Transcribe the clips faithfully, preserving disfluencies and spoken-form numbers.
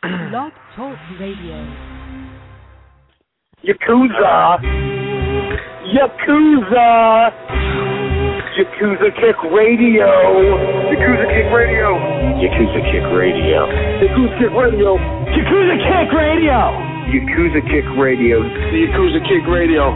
Blog Talk Radio. Yakuza! Yakuza! Yakuza Kick Radio! Yakuza Kick Radio! Yakuza Kick Radio! Yakuza Kick Radio! Yakuza Kick Radio! Yakuza Kick Radio! The Yakuza Kick Radio!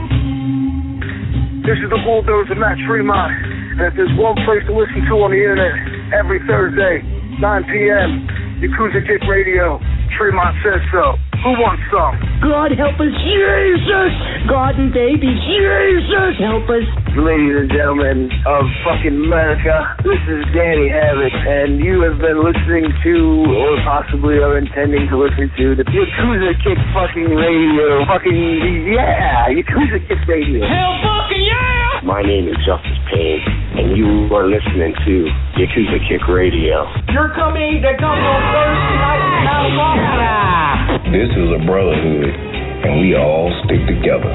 This is the Bulldozer Matt Tremont, and if there's one place to listen to on the internet every Thursday, nine p.m., Yakuza Kick Radio. Tremont says so. Who wants some? God help us, Jesus! God and baby, Jesus help us! Ladies and gentlemen of fucking America, this is Danny Havoc, and you have been listening to, or possibly are intending to listen to, the Yakuza Kick fucking radio. Fucking, yeah! Yakuza Kick Radio. Hell fucking yeah! My name is Justice Payne, and you are listening to Yakuza Kick Radio. You're coming to come on Thursday night in California! This is a brotherhood, and we all stick together.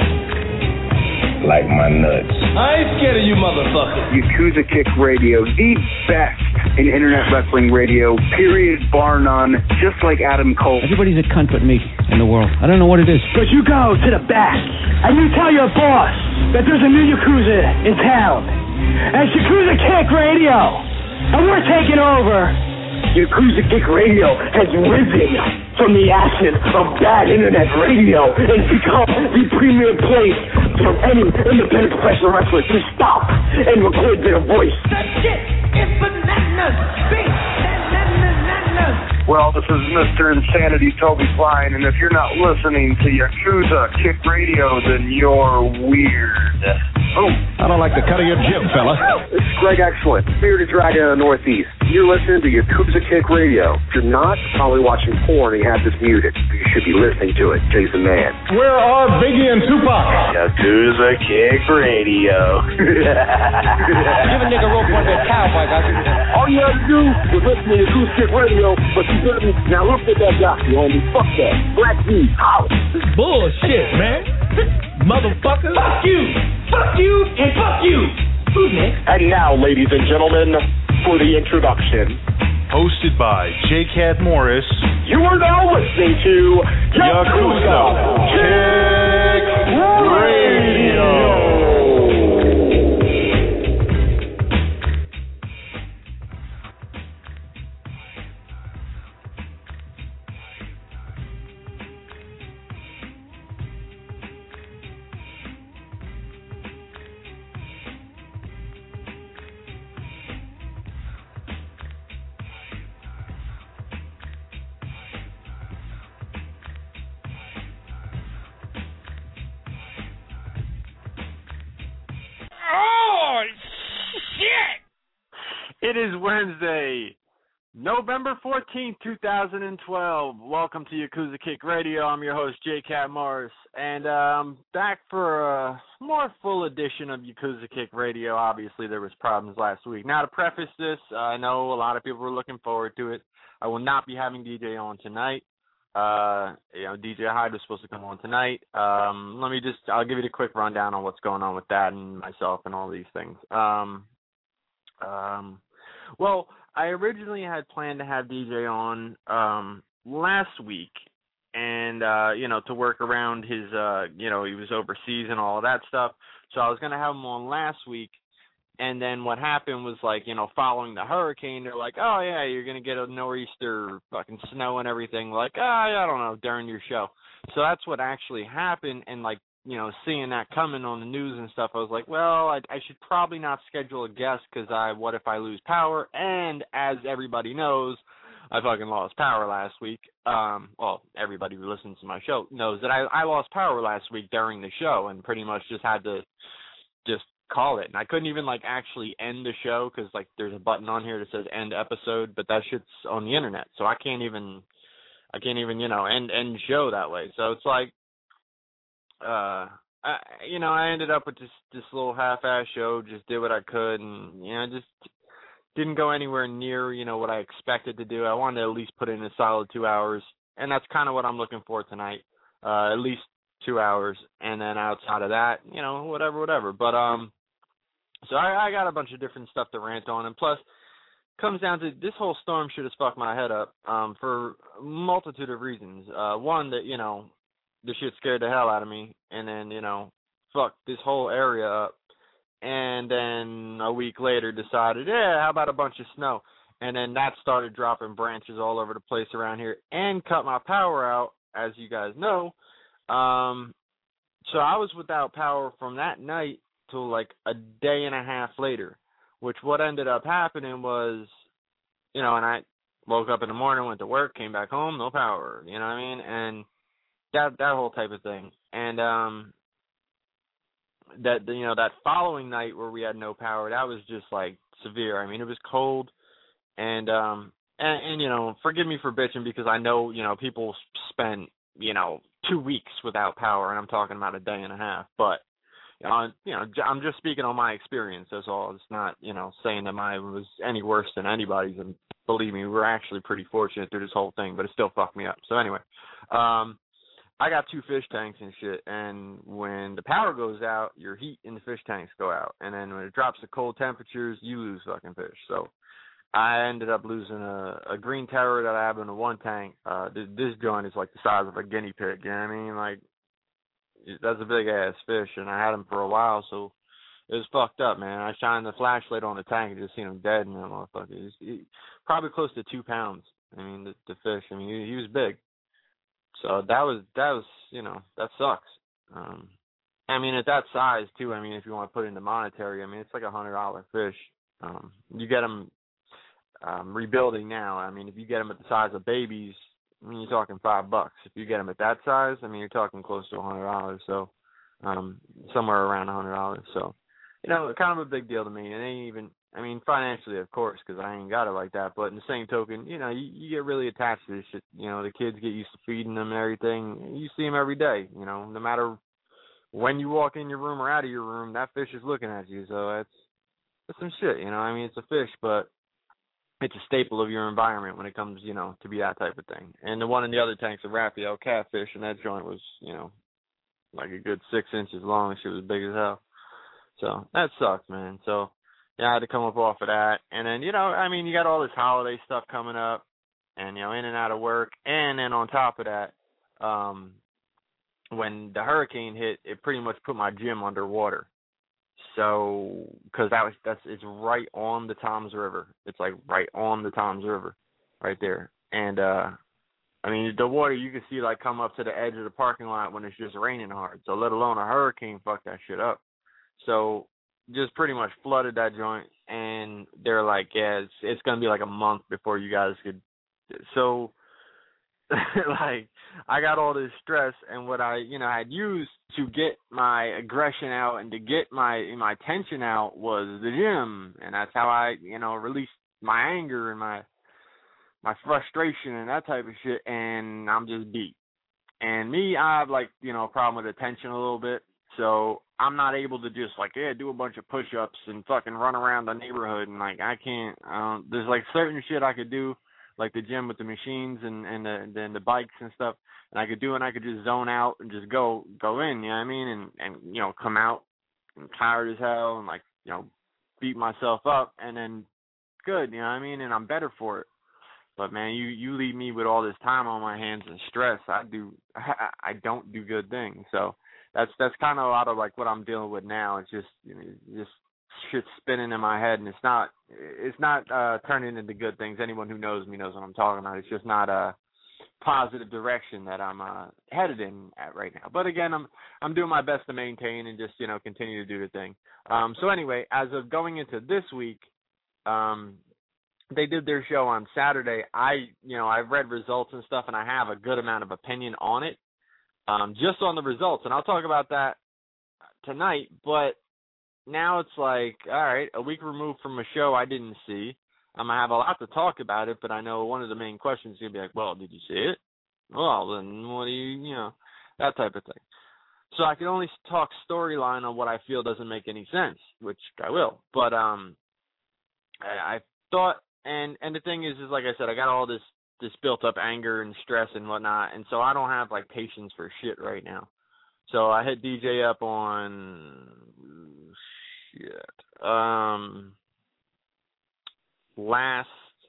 Like my nuts. I ain't scared of you, motherfucker. Yakuza Kick Radio, the best in internet wrestling radio, period, bar none, just like Adam Cole. Everybody's a cunt but me in the world. I don't know what it is. But you go to the back, and you tell your boss that there's a new Yakuza in town. And it's Yakuza Kick Radio, and we're taking over. Yakuza Kick Radio has risen from the ashes of bad internet radio and become the premier place for any independent professional wrestler to stop and record their voice. That shit is bananas! Big bananas! Well, this is Mister Insanity Toby Klein, and if you're not listening to Yakuza Kick Radio, then you're weird. Oh, I don't like the cut of your jib, fella. This is Greg Excellent, Bearded Dragon of the Northeast. You're listening to Yakuza Kick Radio. If you're not, probably watching porn and you have this muted. You should be listening to it. Jason Mann. Where are Biggie and Tupac? Yakuza Kick Radio. Give a nigga rope on that cowboy, guys. All you have to do is listen to Yakuza Kick Radio, but you didn't. Now look at that guy, you homie. Fuck that. Black D, house. This bullshit, man. Motherfucker. Fuck you! Fuck you and fuck you! Who's next? And now, ladies and gentlemen, for the introduction. Hosted by J. Cat Morris. You are now listening to Yakuza Kick Radio. It is Wednesday, November fourteenth, twenty twelve. Welcome to Yakuza Kick Radio. I'm your host, J. Cat Morris, and I'm um, back for a more full edition of Yakuza Kick Radio. Obviously, there was problems last week. Now, to preface this, uh, I know a lot of people were looking forward to it. I will not be having D J on tonight. Uh, you know, D J Hyde was supposed to come on tonight. Um, let me just, I'll give you a quick rundown on what's going on with that and myself and all these things. Um, um, Well, I originally had planned to have D J on um, last week and, uh, you know, to work around his, uh, you know, he was overseas and all of that stuff. So I was going to have him on last week. And then what happened was, like, you know, following the hurricane, they're like, oh, yeah, you're going to get a nor'easter, fucking snow and everything. Like, oh, I don't know, during your show. So that's what actually happened. And, like, you know, seeing that coming on the news and stuff, I was like, well, I, I should probably not schedule a guest because I, what if I lose power? And as everybody knows, I fucking lost power last week. Um, well, everybody who listens to my show knows that I, I lost power last week during the show and pretty much just had to just call it. And I couldn't even, like, actually end the show because, like, there's a button on here that says end episode, but that shit's on the internet. So I can't even, I can't even, you know, end, end show that way. So it's like, Uh, I, you know, I ended up with this this little half-ass show, just did what I could, and, you know, just didn't go anywhere near, you know, what I expected to do. I wanted to at least put in a solid two hours, and that's kind of what I'm looking for tonight, uh, at least two hours, and then outside of that, you know, whatever, whatever. But, um, so I, I got a bunch of different stuff to rant on, and plus, comes down to this whole storm shit has fucked my head up um, for a multitude of reasons. Uh, one, that, you know, the shit scared the hell out of me, and then, you know, fucked this whole area up. And then a week later decided, yeah, how about a bunch of snow? And then that started dropping branches all over the place around here and cut my power out, as you guys know. Um, so I was without power from that night till like a day and a half later, which what ended up happening was, you know, and I woke up in the morning, went to work, came back home, no power, you know what I mean? And that that whole type of thing. And um, that, you know, that following night where we had no power, that was just like severe. I mean, it was cold. And, um, and, and, you know, forgive me for bitching because I know, you know, people spend, you know, two weeks without power, and I'm talking about a day and a half. But, you know, you know, I'm just speaking on my experience, that's all. It's not, you know, saying that mine was any worse than anybody's. And believe me, we're actually pretty fortunate through this whole thing, but it still fucked me up. So anyway, um, I got two fish tanks and shit, and when the power goes out, your heat in the fish tanks go out. And then when it drops to cold temperatures, you lose fucking fish. So I ended up losing a, a green terror that I have in the one tank. Uh, this, this joint is like the size of a guinea pig, you know what I mean? Like, that's a big-ass fish, and I had him for a while, so it was fucked up, man. I shined the flashlight on the tank and just seen him dead in that motherfucker. He was, he, probably close to two pounds, I mean, the, the fish. I mean, he, he was big. So that was, that was, you know, that sucks. Um, I mean, at that size, too, I mean, if you want to put it into monetary, I mean, it's like a one hundred dollar fish. Um, you get them um, rebuilding now. I mean, if you get them at the size of babies, I mean, you're talking five bucks. If you get them at that size, I mean, you're talking close to a hundred dollars. So, um, somewhere around a hundred dollars. So, you know, kind of a big deal to me. And it ain't even, I mean, financially, of course, because I ain't got it like that. But in the same token, you know, you, you get really attached to this shit. You know, the kids get used to feeding them and everything. You see them every day. You know, no matter when you walk in your room or out of your room, that fish is looking at you. So that's that's some shit. You know, I mean, it's a fish, but it's a staple of your environment when it comes, you know, to be that type of thing. And the one in the other tank's a Raphael catfish, and that joint was, you know, like a good six inches long. She was big as hell. So that sucks, man. So, yeah, I had to come up off of that. And then, you know, I mean, you got all this holiday stuff coming up and, you know, in and out of work. And then on top of that, um, when the hurricane hit, it pretty much put my gym underwater. So, because that was, that's, it's right on the Toms River. It's like right on the Toms River, right there. And, uh, I mean, the water you can see like come up to the edge of the parking lot when it's just raining hard. So, let alone a hurricane fuck that shit up. So, just pretty much flooded that joint. And they're like, yeah, it's, it's going to be like a month before you guys could. So, like, I got all this stress, and what I, you know, had used to get my aggression out and to get my my tension out was the gym, and that's how I, you know, released my anger and my my frustration and that type of shit, and I'm just beat. And me, I have, like, you know, a problem with attention a little bit, so I'm not able to just, like, yeah, do a bunch of push-ups and fucking run around the neighborhood, and, like, I can't, um, there's, like, certain shit I could do, like the gym with the machines and, and the then the bikes and stuff, and I could do it and I could just zone out and just go go in, you know what I mean, and, and you know, come out and tired as hell and, like, you know, beat myself up and then good, you know what I mean, and I'm better for it. But man, you, you leave me with all this time on my hands and stress, I do I, I don't do good things. So that's that's kind of a lot of like what I'm dealing with now. It's just, you know, just shit spinning in my head, and it's not it's not uh turning into good things. Anyone who knows me knows what I'm talking about. It's just not a positive direction that I'm uh headed in at right now. But again, I'm I'm doing my best to maintain and just, you know, continue to do the thing. Um so anyway, as of going into this week, um they did their show on Saturday. I you know, I've read results and stuff, and I have a good amount of opinion on it. Um just on the results, and I'll talk about that tonight, but now it's like, all right, a week removed from a show I didn't see. I'm going to have a lot to talk about it, but I know one of the main questions is going to be like, well, did you see it? Well, then what do you, you know, that type of thing. So I can only talk storyline on what I feel doesn't make any sense, which I will. But um, I, I thought, and, and the thing is, is like I said, I got all this, this built up anger and stress and whatnot, and so I don't have, like, patience for shit right now. So I hit D J up on shit. Um, last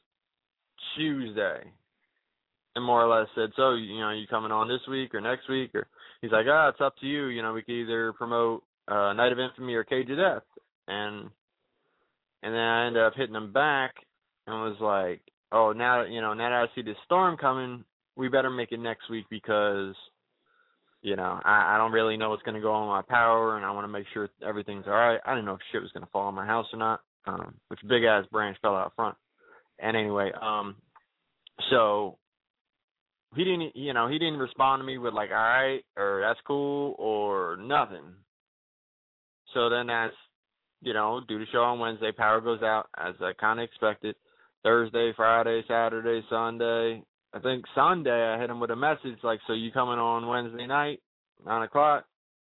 Tuesday and more or less said, so, you know, you coming on this week or next week? Or he's like, ah, oh, it's up to you. You know, we could either promote uh, Night of Infamy or Cage of Death. And and then I ended up hitting him back and was like, oh, now, you know, now that I see this storm coming, we better make it next week because, you know, I, I don't really know what's going to go on with my power, and I want to make sure everything's all right. I didn't know if shit was going to fall on my house or not, um, which big-ass branch fell out front. And anyway, um, so he didn't, you know, he didn't respond to me with like, all right, or that's cool, or nothing. So then that's, you know, do the show on Wednesday. Power goes out, as I kind of expected. Thursday, Friday, Saturday, Sunday. I think Sunday I hit him with a message like, so you coming on Wednesday night, nine o'clock?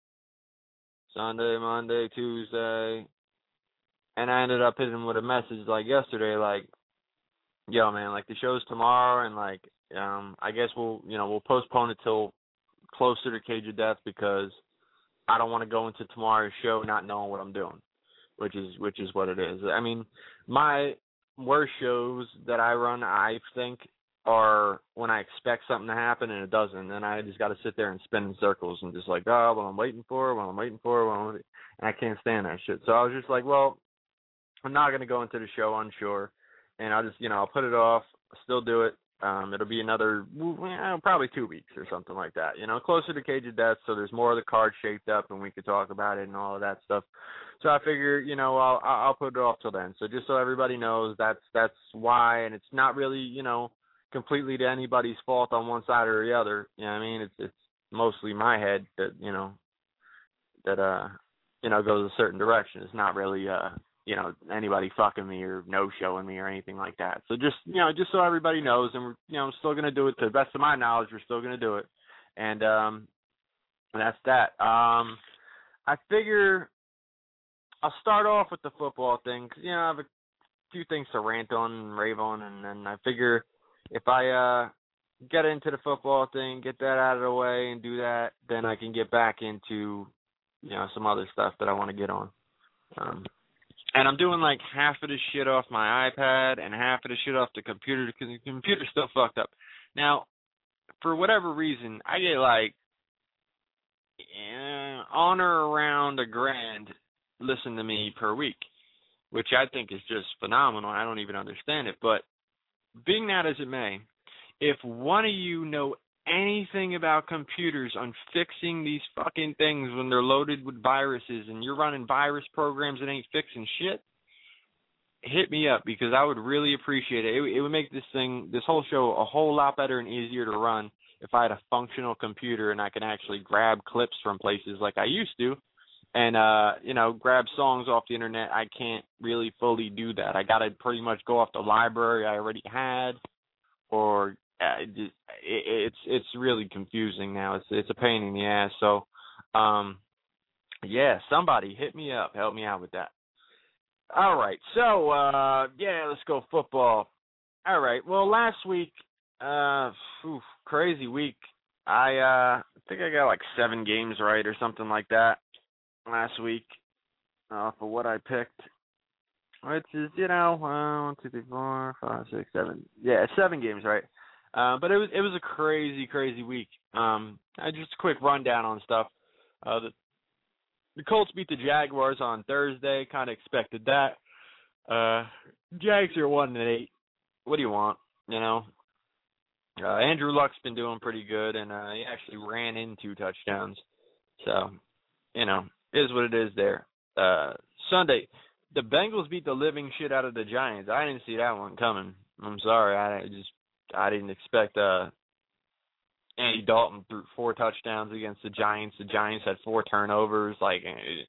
Sunday, Monday, Tuesday. And I ended up hitting him with a message like yesterday, like, yo, man, like the show's tomorrow, and like, um, I guess we'll, you know, we'll postpone it till closer to Cage of Death because I don't want to go into tomorrow's show not knowing what I'm doing, which is which is what it is. I mean, my worst shows that I run, I think, are when I expect something to happen and it doesn't, and I just got to sit there and spin in circles and just like, oh, well, I'm waiting for it, well, I'm waiting for it, well, I'm waiting. And I can't stand that shit. So I was just like, well, I'm not going to go into the show unsure, and I'll just, you know, I'll put it off, still do it. Um, it'll be another, well, probably two weeks or something like that, you know, closer to Cage of Death, so there's more of the card shaped up and we could talk about it and all of that stuff. So I figure, you know, I'll I'll put it off till then. So just so everybody knows, that's that's why, and it's not really, you know, completely to anybody's fault on one side or the other. You know what I mean? It's it's mostly my head that, you know, that uh, you know, goes a certain direction. It's not really uh, you know, anybody fucking me or no showing me or anything like that. So just, you know, just so everybody knows, and we're, you know, I'm still gonna do it to the best of my knowledge. We're still gonna do it, and um, that's that. Um, I figure I'll start off with the football thing because, you know, I have a few things to rant on and rave on, and then I figure if I uh, get into the football thing, get that out of the way and do that, then I can get back into, you know, some other stuff that I want to get on. Um, and I'm doing like half of the shit off my iPad and half of the shit off the computer because the computer's still fucked up. Now, for whatever reason, I get like eh, on or around a grand listen to me per week, which I think is just phenomenal. I don't even understand it. But being that as it may, if one of you know anything about computers on fixing these fucking things when they're loaded with viruses and you're running virus programs that ain't fixing shit, hit me up because I would really appreciate it. It, it would make this thing, this whole show, a whole lot better and easier to run if I had a functional computer and I could actually grab clips from places like I used to and, uh, you know, grab songs off the internet. I can't really fully do that. I got to pretty much go off the library I already had, or uh, it, it, it's it's really confusing now. It's it's a pain in the ass. So, um, yeah, somebody hit me up. Help me out with that. All right. So, uh, yeah, let's go football. All right. Well, last week, uh, whew, crazy week. I uh, think I got like seven games right or something like that last week uh, for what I picked, which is, you know, one, two, three, four, five, six, seven. Yeah, seven games, right? Uh, but it was it was a crazy, crazy week. Um, I just a quick rundown on stuff. Uh, the, the Colts beat the Jaguars on Thursday. Kind of expected that. Uh, Jags are one and eight. What do you want? You know, uh, Andrew Luck's been doing pretty good, and uh, he actually ran in two touchdowns. So, you know, it is what it is there. Uh, Sunday, the Bengals beat the living shit out of the Giants. I didn't see that one coming. I'm sorry. I just I didn't expect uh, Andy Dalton threw four touchdowns against the Giants. The Giants had four turnovers. Like,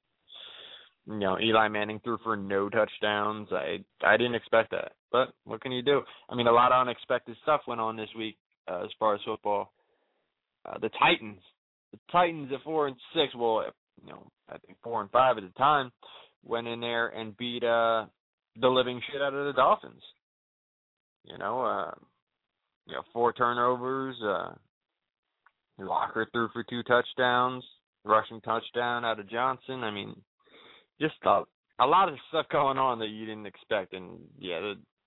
you know, Eli Manning threw for no touchdowns. I I didn't expect that. But what can you do? I mean, a lot of unexpected stuff went on this week uh, as far as football. Uh, the Titans, the Titans at four and six. Well, you know, I think four and five at the time, went in there and beat uh, the living shit out of the Dolphins. You know, uh, you know, four turnovers. Uh, Locker threw for two touchdowns, rushing touchdown out of Johnson. I mean, just a, a lot of stuff going on that you didn't expect. And, yeah, the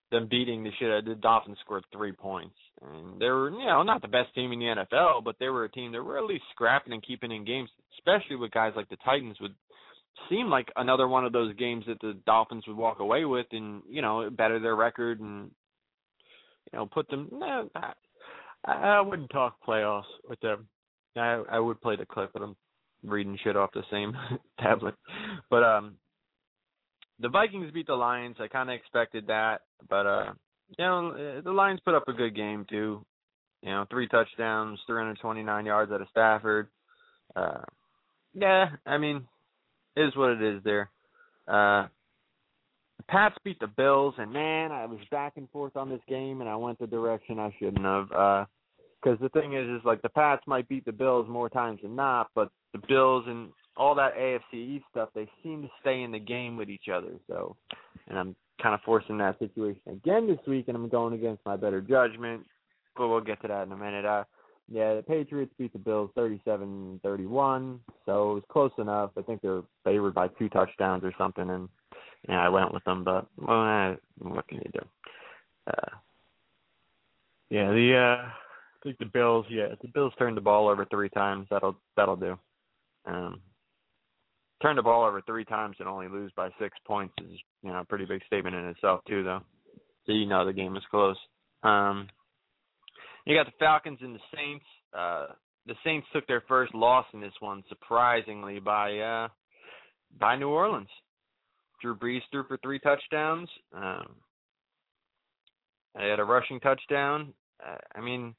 them beating the shit out of the Dolphins scored three points. And they were, you know, not the best team in the N F L, but they were a team that were at least scrapping and keeping in games, especially with guys like the Titans would seem like another one of those games that the Dolphins would walk away with and, you know, better their record and, you know, put them, nah, I, I wouldn't talk playoffs with them. I, I would play the clip of them reading shit off the same tablet. But um, the Vikings beat the Lions. I kind of expected that. But, uh, you know, the Lions put up a good game, too. You know, three touchdowns, three hundred twenty-nine yards out of Stafford. Uh, yeah, I mean, it is what it is there. Uh, the Pats beat the Bills, and, man, I was back and forth on this game, and I went the direction I shouldn't have. Because uh, the thing is, is, like, the Pats might beat the Bills more times than not, but the Bills and all that A F C East stuff, they seem to stay in the game with each other. So, and I'm kind of forcing that situation again this week, and I'm going against my better judgment, but we'll get to that in a minute. Uh, yeah, the Patriots beat the Bills thirty-seven thirty-one, so it was close enough. I think they're favored by two touchdowns or something, and yeah, I went with them, but well, eh, what can you do? Uh, yeah, the uh, I think the Bills. Yeah, if the Bills turned the ball over three times, that'll that'll do. Um, turn the ball over three times and only lose by six points is, you know, a pretty big statement in itself too, though. So you know the game was close. Um, you got the Falcons and the Saints. Uh, the Saints took their first loss in this one, surprisingly, by uh, by New Orleans. Drew Brees threw for three touchdowns. Um, they had a rushing touchdown. Uh, I mean,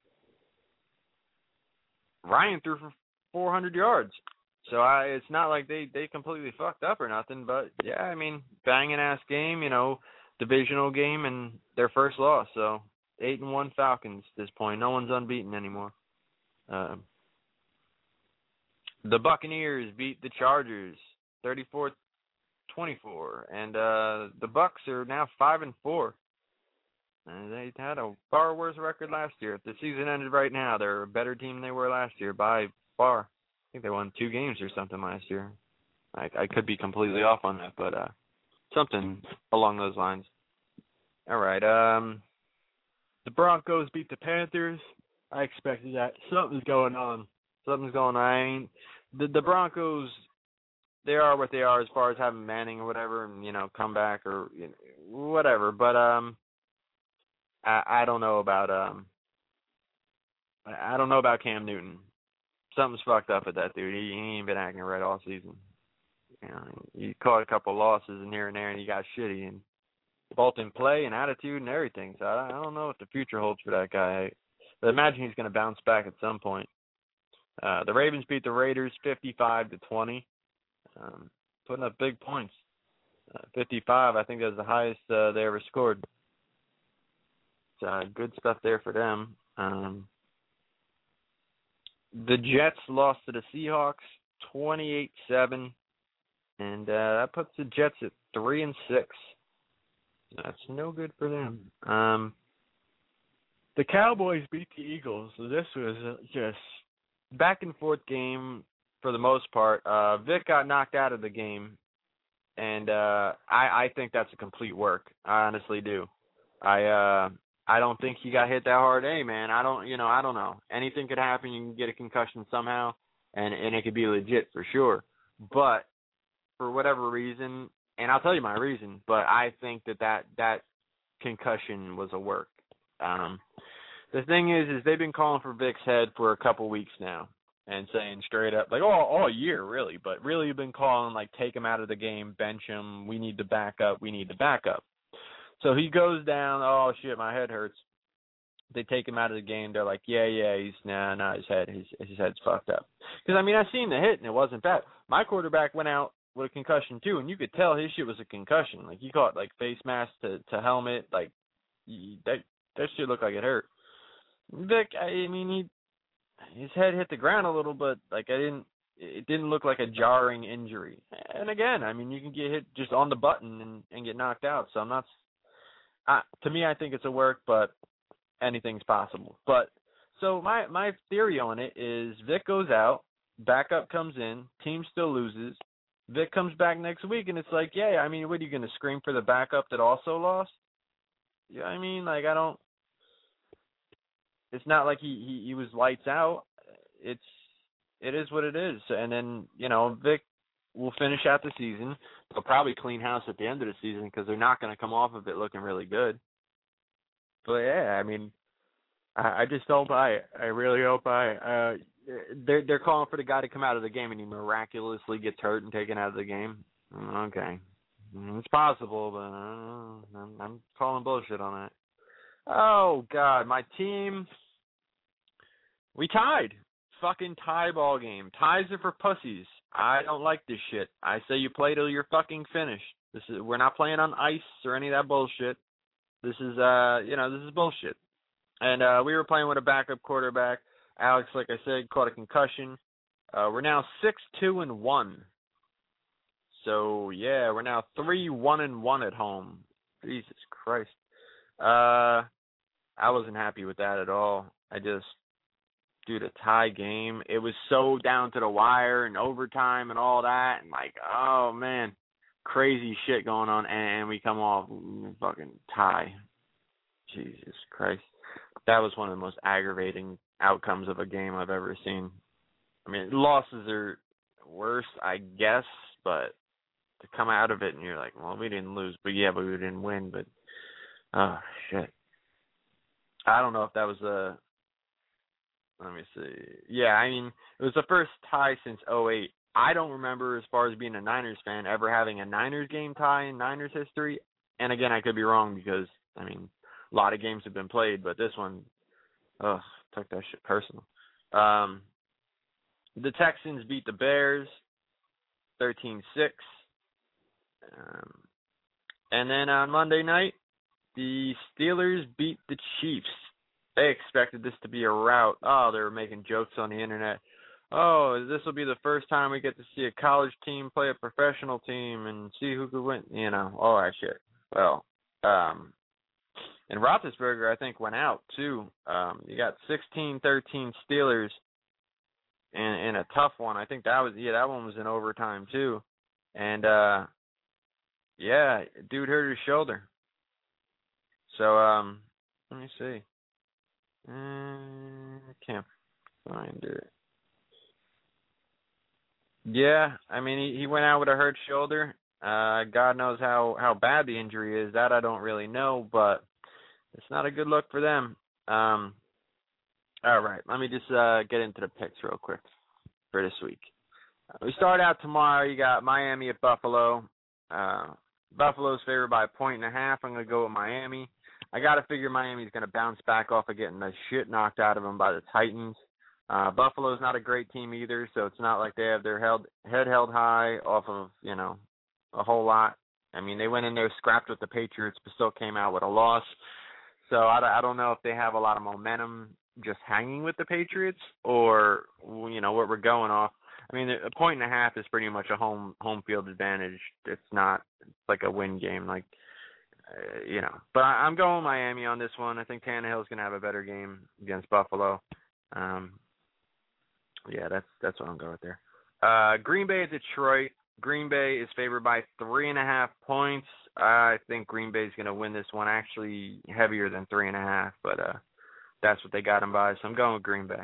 Ryan threw for four hundred yards. So I, it's not like they, they completely fucked up or nothing, but yeah, I mean, banging ass game, you know, divisional game and their first loss. So eight and one Falcons at this point. No one's unbeaten anymore. Um, the Buccaneers beat the Chargers thirty-four twenty-four, and uh, the Bucs are now five and four. And they had a far worse record last year. If the season ended right now, they're a better team than they were last year by far. I think they won two games or something last year. I, I could be completely off on that, but uh, something along those lines. All right. Um, the Broncos beat the Panthers. I expected that. Something's going on. Something's going on. I mean, the, the Broncos, they are what they are as far as having Manning or whatever, and, you know, come back or you know, whatever. But um, I, I don't know about um, I don't know about Cam Newton. Something's fucked up with that dude. He, he ain't been acting right all season. You know, you caught a couple losses in here and there, and he got shitty, and both in play and attitude and everything. So I, I don't know what the future holds for that guy. But imagine he's going to bounce back at some point. Uh, the Ravens beat the Raiders fifty-five to twenty, um, putting up big points. Uh, fifty-five, I think that was the highest uh, they ever scored. So uh, good stuff there for them. Um, The Jets lost to the Seahawks twenty-eight seven, and uh, that puts the Jets at three and six. That's no good for them. Um, the Cowboys beat the Eagles, so this was just back and forth game for the most part. Uh, Vic got knocked out of the game, and uh, I, I think that's a complete work. I honestly do. I. Uh, I don't think he got hit that hard. Hey, man, I don't, you know, I don't know. Anything could happen. You can get a concussion somehow, and, and it could be legit for sure. But for whatever reason, and I'll tell you my reason, but I think that that, that concussion was a work. Um, the thing is, is they've been calling for Vic's head for a couple weeks now and saying straight up, like, all, all year, really, but really have been calling, like, take him out of the game, bench him, we need to back up, we need to back up. So he goes down, oh, shit, my head hurts. They take him out of the game. They're like, yeah, yeah, he's, nah, nah, his head, his, his head's fucked up. Because, I mean, I seen the hit, and it wasn't bad. My quarterback went out with a concussion, too, and you could tell his shit was a concussion. Like, he caught, like, face mask to, to helmet. Like, he, that, that shit looked like it hurt. Vic, I mean, he, his head hit the ground a little, but, like, I didn't, it didn't look like a jarring injury. And, again, I mean, you can get hit just on the button and, and get knocked out, so I'm not... Uh, to me, I think it's a work, but anything's possible. But so my, my theory on it is Vic goes out, backup comes in, team still loses. Vic comes back next week, and it's like, yeah, I mean, what are you going to scream for the backup that also lost? Yeah, I mean, like I don't. It's not like he, he, he was lights out. It's it is what it is. And then you know Vic will finish out the season. They'll probably clean house at the end of the season because they're not going to come off of it looking really good. But yeah, I mean, I, I just hope I I really hope I. Uh, they're they're calling for the guy to come out of the game and he miraculously gets hurt and taken out of the game. Okay, it's possible, but uh, I'm, I'm calling bullshit on that. Oh, God, my team, we tied. Fucking tie ball game. Ties are for pussies. I don't like this shit. I say you play till you're fucking finished. This is We're not playing on ice or any of that bullshit. This is, uh, you know, this is bullshit. And uh, we were playing with a backup quarterback. Alex, like I said, caught a concussion. Uh, we're now six two and one. So, yeah, we're now three one and one at home. Jesus Christ. Uh, I wasn't happy with that at all. I just, dude, a tie game. It was so down to the wire and overtime and all that. And like, oh, man, crazy shit going on. And we come off fucking tie. Jesus Christ. That was one of the most aggravating outcomes of a game I've ever seen. I mean, losses are worse, I guess, but to come out of it and you're like, well, we didn't lose, but yeah, but we didn't win. But, oh, shit. I don't know if that was a, let me see. Yeah, I mean, it was the first tie since oh eight. I don't remember, as far as being a Niners fan, ever having a Niners game tie in Niners history. And again, I could be wrong because, I mean, a lot of games have been played, but this one, ugh, took that shit personal. Um, the Texans beat the Bears thirteen six. Um, and then on Monday night, the Steelers beat the Chiefs. They expected this to be a rout. Oh, they were making jokes on the internet. Oh, this will be the first time we get to see a college team play a professional team and see who could win, you know, all that shit. Well, um, and Roethlisberger, I think, went out, too. Um, you got sixteen thirteen Steelers in, in a tough one. I think that was, yeah, that one was in overtime, too. And, uh, yeah, dude hurt his shoulder. So, um, let me see. Uh, I can't find it. Yeah, I mean, he, he went out with a hurt shoulder. Uh, God knows how, how bad the injury is. That I don't really know, but it's not a good look for them. Um, all right, let me just uh, get into the picks real quick for this week. Uh, we start out tomorrow. You got Miami at Buffalo. Uh, Buffalo's favored by a point and a half. I'm going to go with Miami. I got to figure Miami's going to bounce back off of getting the shit knocked out of them by the Titans. Uh, Buffalo's not a great team either, so it's not like they have their held, head held high off of, you know, a whole lot. I mean, they went in there, scrapped with the Patriots, but still came out with a loss. So I, I don't know if they have a lot of momentum just hanging with the Patriots or, you know, what we're going off. I mean, a point and a half is pretty much a home home field advantage. It's not it's like a win game, like, uh, you know. But I, I'm going Miami on this one. I think Tannehill's going to have a better game against Buffalo. Um, yeah, that's that's what I'm going with there. Uh, Green Bay at Detroit. Green Bay is favored by three and a half points. I think Green Bay is going to win this one, actually heavier than three and a half, but uh, that's what they got them by. So I'm going with Green Bay.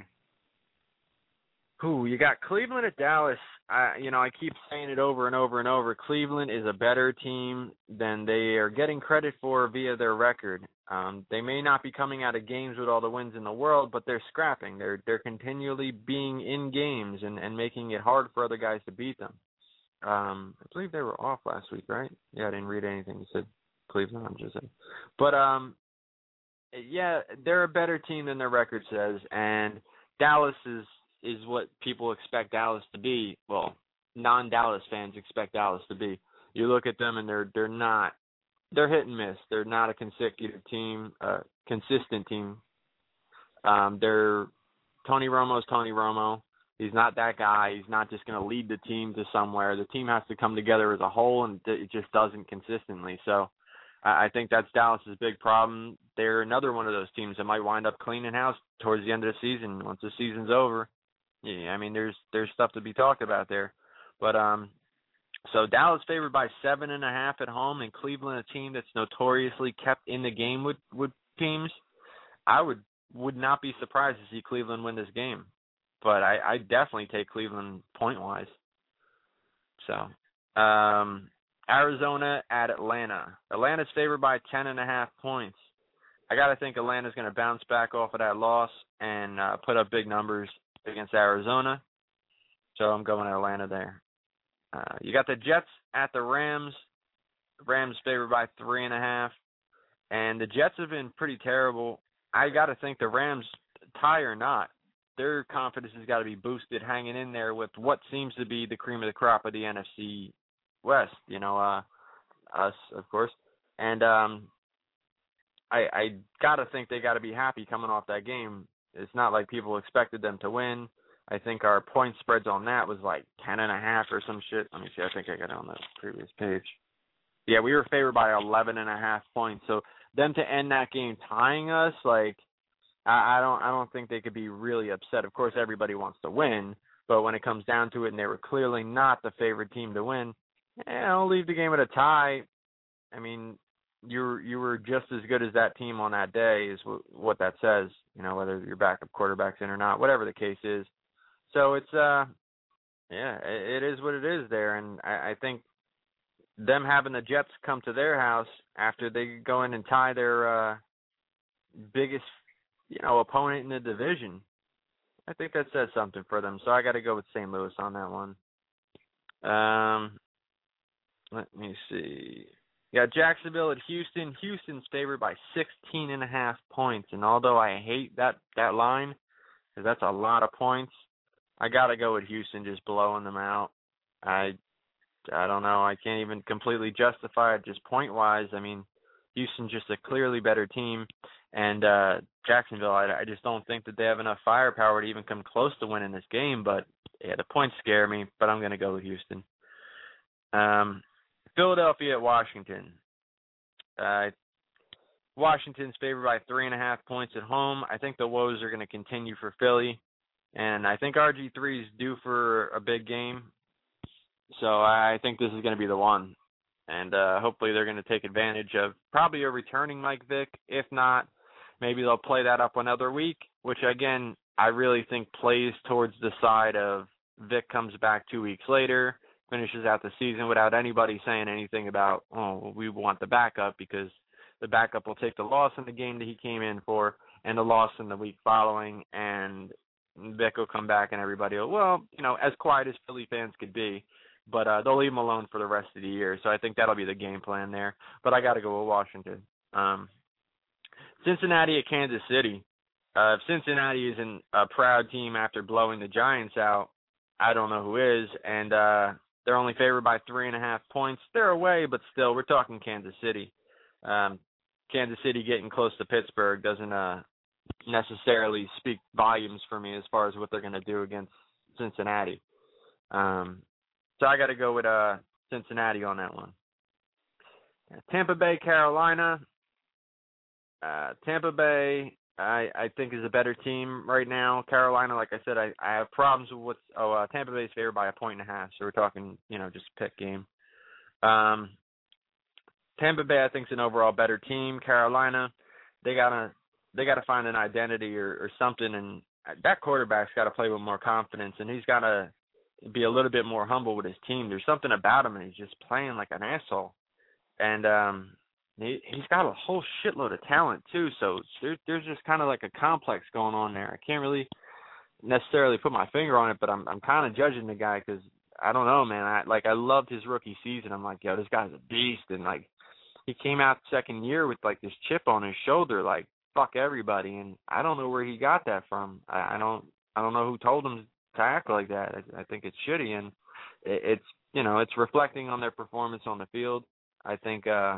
Who you got? Cleveland at Dallas. I, you know, I keep saying it over and over and over. Cleveland is a better team than they are getting credit for via their record. Um, they may not be coming out of games with all the wins in the world, but they're scrapping. They're they're continually being in games and, and making it hard for other guys to beat them. Um, I believe they were off last week, right? Yeah, I didn't read anything that said Cleveland. I'm just saying. But um, yeah, they're a better team than their record says, and Dallas is. is what people expect Dallas to be. Well, non-Dallas fans expect Dallas to be. You look at them and they're they're not they're hit and miss. They're not a consecutive team, uh, consistent team. Um, they're Tony Romo's Tony Romo. He's not that guy. He's not just going to lead the team to somewhere. The team has to come together as a whole, and it just doesn't consistently. So I think that's Dallas's big problem. They're another one of those teams that might wind up cleaning house towards the end of the season once the season's over. Yeah, I mean, there's there's stuff to be talked about there. But um, So Dallas favored by seven and a half at home, and Cleveland, a team that's notoriously kept in the game with, with teams. I would would not be surprised to see Cleveland win this game, but I, I definitely take Cleveland point wise. So um, Arizona at Atlanta. Atlanta's favored by ten and a half points. I got to think Atlanta's going to bounce back off of that loss and uh, put up big numbers against Arizona. So I'm going to Atlanta there. Uh, you got the Jets at the Rams. Rams favored by three and a half. And the Jets have been pretty terrible. I got to think the Rams, tie or not, their confidence has got to be boosted hanging in there with what seems to be the cream of the crop of the N F C West. You know, uh, us, of course. And um, I, I got to think they got to be happy coming off that game. It's not like people expected them to win. I think our point spreads on that was like ten and a half or some shit. Let me see. I think I got it on the previous page. Yeah, we were favored by eleven and a half points. So them to end that game tying us, like, I, I don't, I don't think they could be really upset. Of course, everybody wants to win, but when it comes down to it, and they were clearly not the favorite team to win, eh, I'll leave the game at a tie. I mean, you you were just as good as that team on that day is w- what that says. You know, whether your backup quarterback's in or not, whatever the case is. So it's, uh, yeah, it, it is what it is there. And I, I think them having the Jets come to their house after they go in and tie their uh, biggest, you know, opponent in the division, I think that says something for them. So I got to go with Saint Louis on that one. Um, let me see. Yeah, Jacksonville at Houston. Houston's favored by sixteen and a half points. And although I hate that, that line, because that's a lot of points, I got to go with Houston just blowing them out. I I don't know. I can't even completely justify it just point-wise. I mean, Houston's just a clearly better team. And uh, Jacksonville, I, I just don't think that they have enough firepower to even come close to winning this game. But, yeah, the points scare me, but I'm going to go with Houston. Um, Philadelphia at Washington. Uh, Washington's favored by three and a half points at home. I think the woes are going to continue for Philly. And I think R G three is due for a big game. So I think this is going to be the one. And uh, hopefully they're going to take advantage of probably a returning Mike Vick. If not, maybe they'll play that up another week, which, again, I really think plays towards the side of Vick comes back two weeks later, finishes out the season without anybody saying anything about, oh, we want the backup, because the backup will take the loss in the game that he came in for and the loss in the week following, and Vick will come back and everybody will, well, you know, as quiet as Philly fans could be, but uh, they'll leave him alone for the rest of the year. So I think that'll be the game plan there. But I got to go with Washington. Um, Cincinnati at Kansas City. Uh, if Cincinnati isn't a proud team after blowing the Giants out, I don't know who is. And uh, they're only favored by three and a half points. They're away, but still, we're talking Kansas City. Um, Kansas City getting close to Pittsburgh doesn't uh, necessarily speak volumes for me as far as what they're going to do against Cincinnati. Um, so I got to go with uh, Cincinnati on that one. Tampa Bay, Carolina. Uh, Tampa Bay, I, I think, is a better team right now. Carolina, like I said, I, I have problems with what's – oh, uh, Tampa Bay's favored by a point and a half, so we're talking, you know, just pick game. Um, Tampa Bay, I think, is an overall better team. Carolina, they gotta they gotta find an identity or, or something, and that quarterback's got to play with more confidence, and he's got to be a little bit more humble with his team. There's something about him, and he's just playing like an asshole. And um, he, he's got a whole shitload of talent, too, so there, there's just kind of like a complex going on there. I can't really necessarily put my finger on it, but I'm I'm kind of judging the guy because, I don't know, man. I like I loved his rookie season. I'm like, yo, this guy's a beast, and, like, he came out second year with, like, this chip on his shoulder, like, fuck everybody, and I don't know where he got that from. I, I don't I don't know who told him to act like that. I, I think it's shitty, and it, it's, you know, it's reflecting on their performance on the field. I think, uh,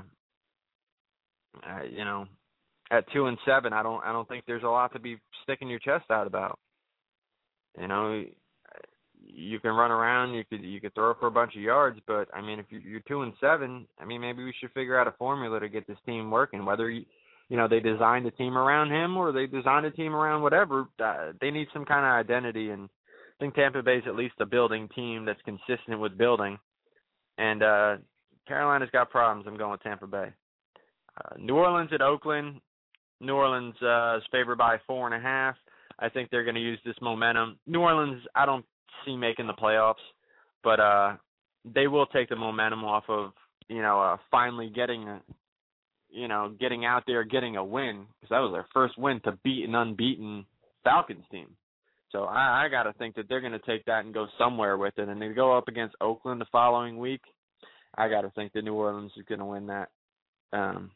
uh, you know, at two and seven, I don't I don't think there's a lot to be sticking your chest out about. You know, you can run around, you could you could throw for a bunch of yards, but I mean, if you're two and seven, I mean, maybe we should figure out a formula to get this team working. Whether you, you know, they designed a team around him or they designed a team around whatever, uh, they need some kind of identity. And I think Tampa Bay's at least a building team that's consistent with building. And uh, Carolina's got problems. I'm going with Tampa Bay. Uh, New Orleans at Oakland. New Orleans uh, is favored by four and a half. I think they're going to use this momentum. New Orleans, I don't see making the playoffs, but uh, they will take the momentum off of, you know, uh, finally getting, a, you know, getting out there, getting a win, because that was their first win to beat an unbeaten Falcons team. So I, I got to think that they're going to take that and go somewhere with it, and they go up against Oakland the following week. I got to think that New Orleans is going to win that. Um,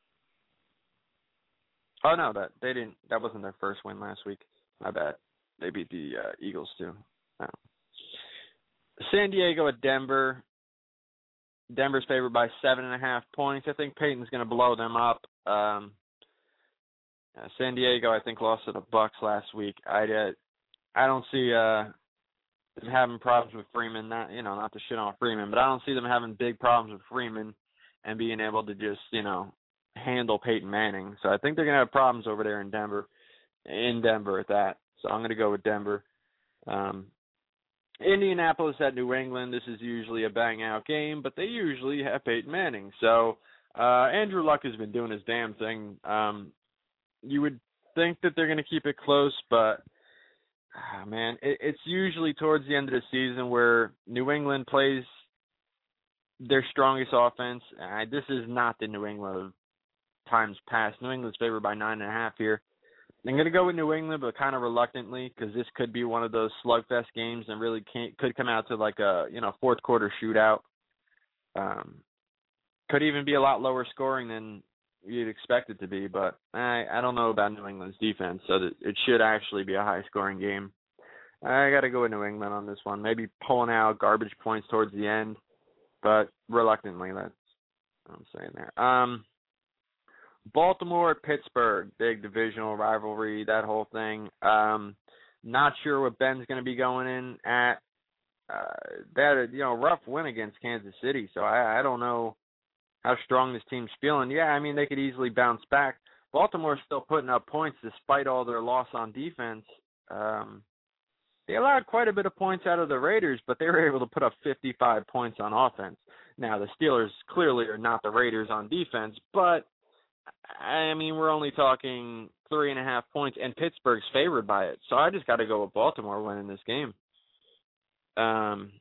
oh no, that they didn't. That wasn't their first win last week. My bad. They beat the uh, Eagles too. Um, San Diego at Denver. Denver's favored by seven and a half points. I think Peyton's going to blow them up. Um, uh, San Diego, I think, lost to the Bucks last week. I uh, I don't see uh, them having problems with Freeman. Not you know, not to shit on Freeman, but I don't see them having big problems with Freeman and being able to just you know handle Peyton Manning. So I think they're going to have problems over there in Denver. In Denver at that. So I'm going to go with Denver. Um, Indianapolis at New England. This is usually a bang-out game, but they usually have Peyton Manning. So uh, Andrew Luck has been doing his damn thing. Um, you would think that they're going to keep it close, but, oh, man, it, it's usually towards the end of the season where New England plays their strongest offense. Uh, this is not the New England of times past. New England's favored by nine and a half here. I'm going to go with New England, but kind of reluctantly, because this could be one of those slugfest games and really can't, could come out to like a you know fourth quarter shootout. Um, could even be a lot lower scoring than you'd expect it to be, but I, I don't know about New England's defense, so that it should actually be a high scoring game. I got to go with New England on this one. Maybe pulling out garbage points towards the end, but reluctantly. That's what I'm saying there. Um. Baltimore, Pittsburgh, big divisional rivalry, that whole thing. Um, not sure what Ben's going to be going in at. Uh, they had a you know rough win against Kansas City, so I, I don't know how strong this team's feeling. Yeah, I mean they could easily bounce back. Baltimore's still putting up points despite all their loss on defense. Um, they allowed quite a bit of points out of the Raiders, but they were able to put up fifty-five points on offense. Now the Steelers clearly are not the Raiders on defense, but I mean, we're only talking three and a half points, and Pittsburgh's favored by it. So I just got to go with Baltimore winning this game. Um,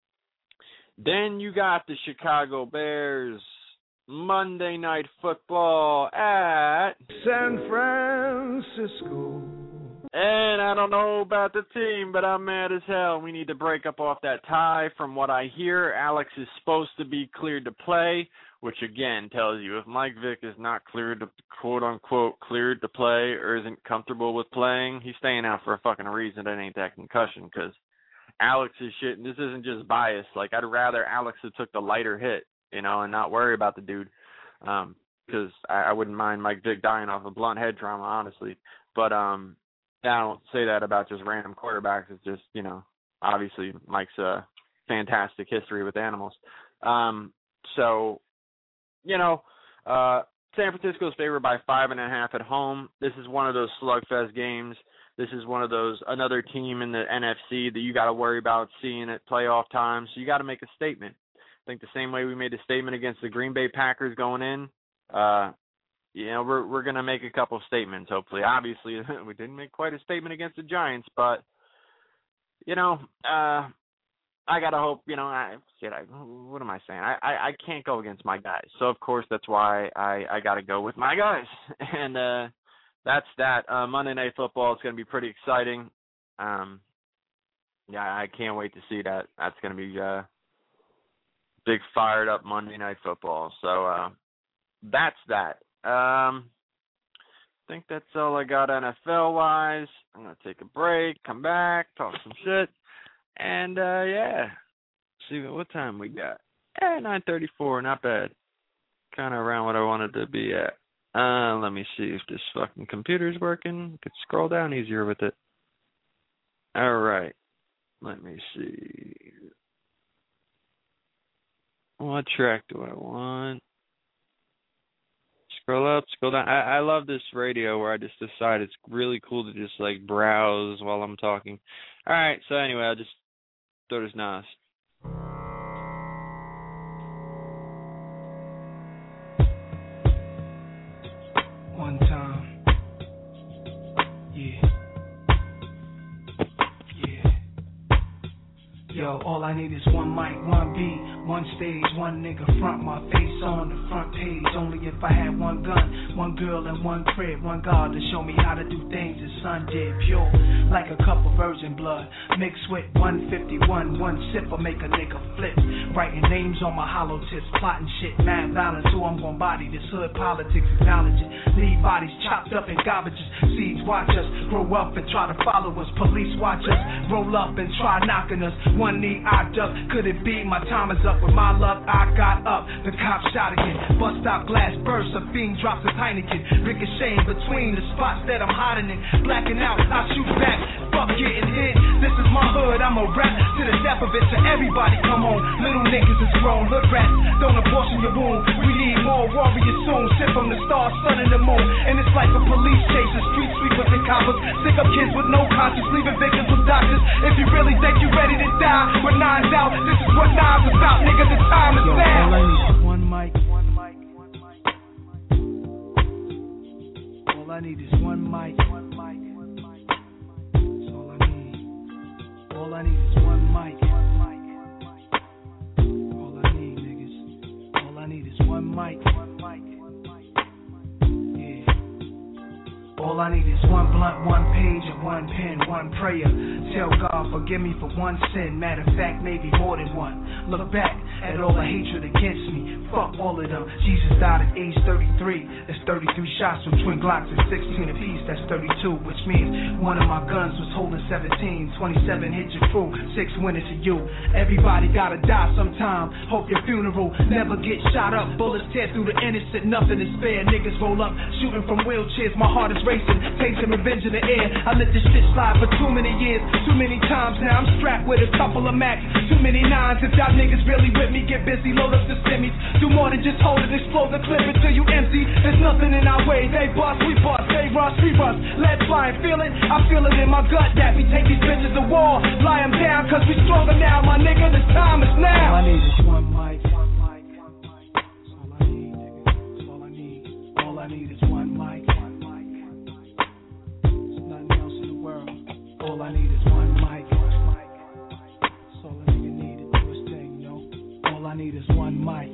then you got the Chicago Bears, Monday Night Football at San Francisco. And I don't know about the team, but I'm mad as hell. We need to break up off that tie. From what I hear, Alex is supposed to be cleared to play, which again tells you if Mike Vick is not cleared to, quote-unquote, cleared to play or isn't comfortable with playing, he's staying out for a fucking reason. That ain't that concussion, because Alex is shit, and this isn't just bias. Like, I'd rather Alex had took the lighter hit, you know, and not worry about the dude, um, because I, I wouldn't mind Mike Vick dying off of blunt head trauma, honestly. But um, I don't say that about just random quarterbacks. It's just, you know, obviously Mike's a fantastic history with animals. Um, so... You know, uh, San Francisco's favored by five and a half at home. This is one of those slugfest games. This is one of those, another team in the N F C that you got to worry about seeing at playoff time. So you got to make a statement. I think the same way we made a statement against the Green Bay Packers going in, uh, you know, we're we're going to make a couple of statements, hopefully. Obviously, we didn't make quite a statement against the Giants, but, you know, uh, I gotta hope, you know, I, shit, I, what am I saying? I, I, I can't go against my guys. So, of course, that's why I, I gotta go with my guys. And uh, that's that. Uh, Monday Night Football is going to be pretty exciting. Um, yeah, I can't wait to see that. That's going to be uh, big fired up Monday Night Football. So, uh, that's that. Um, I think that's all I got N F L-wise. I'm going to take a break, come back, talk some shit. And, uh, yeah, see what time we got. Yeah, nine thirty-four, not bad. Kind of around what I wanted to be at. Uh, let me see if this fucking computer's working. Could scroll down easier with it. All right. Let me see. What track do I want? Scroll up, scroll down. I, I love this radio where I just decide it's really cool to just, like, browse while I'm talking. All right, so anyway, I'll just throw this nice. Yo, all I need is one mic, one beat, one stage, one nigga front, my face on the front page. Only if I had one gun, one girl and one crib, one God to show me how to do things his son did. Pure, like a cup of virgin blood, mixed with one fifty-one, one sip will make a nigga flip. Writing names on my hollow tips, plotting shit, mad violence, who I'm gon' body. This hood politics, acknowledge it. Leave bodies chopped up in garbages. Seeds watch us, grow up and try to follow us. Police watch us, roll up and try knocking us. One knee I duck, could it be my time is up? With my luck I got up, the cop shot again. Bust stop glass burst, a fiend drops his Heineken. Ricocheting between the spots that I'm hiding in. Blacking out, I shoot back, fuck getting hit. This is my hood, I'm a rap to the death of it. To everybody come on, little niggas is grown. Hood rats, don't abortion your wound. We need more warriors soon. Sent from the stars, sun and the moon. And it's like a police chase, the street sweepers and coppers. Sick up kids with no conscience, leaving victims with doctors. If you really think you ready to die with nines out, this is what nines about, nigga. The time is now. All I need is one mic, one mic, one mic. All I need is one mic, one mic, one mic. That's all I need. All I need is one mic, one mic, one mic. All I need, niggas. All I need is one mic, one mic, one mic. Yeah. All I need is one blunt, one page, and one pen, one prayer. Tell God, forgive me for one sin. Matter of fact, maybe more than one. Look back at all the hatred against me. Fuck all of them. Jesus died at age thirty-three. That's thirty-three shots from twin Glocks and sixteen apiece. That's thirty-two, which means one of my guns was holding seventeen. twenty-seven hit your crew, six went into you. Everybody gotta die sometime. Hope your funeral never get shot up. Bullets tear through the innocent, nothing to spare. Niggas roll up, shooting from wheelchairs. My heart is racing, tasting revenge in the air. I let this shit slide for too many years, too many times now. I'm strapped with a couple of Macs, too many nines. If y'all niggas really with me, get busy, load up the semis. Do more than just hold it, explode the clip until you empty. There's nothing in our way. They bust, we bust, they rush, we rush. Let's fly and feel it. I feel it in my gut that we take these bitches to war. Lie them down, cause we stronger now, my nigga. The time is now. All I need is one mic, one mic, one mic. That's all I need, nigga. That's all I need. All I need is one mic, one mic, one mic. There's nothing else in the world. All I need is one mic, one mic, one mic. That's all a nigga need to do his thing, you know. All I need is one mic.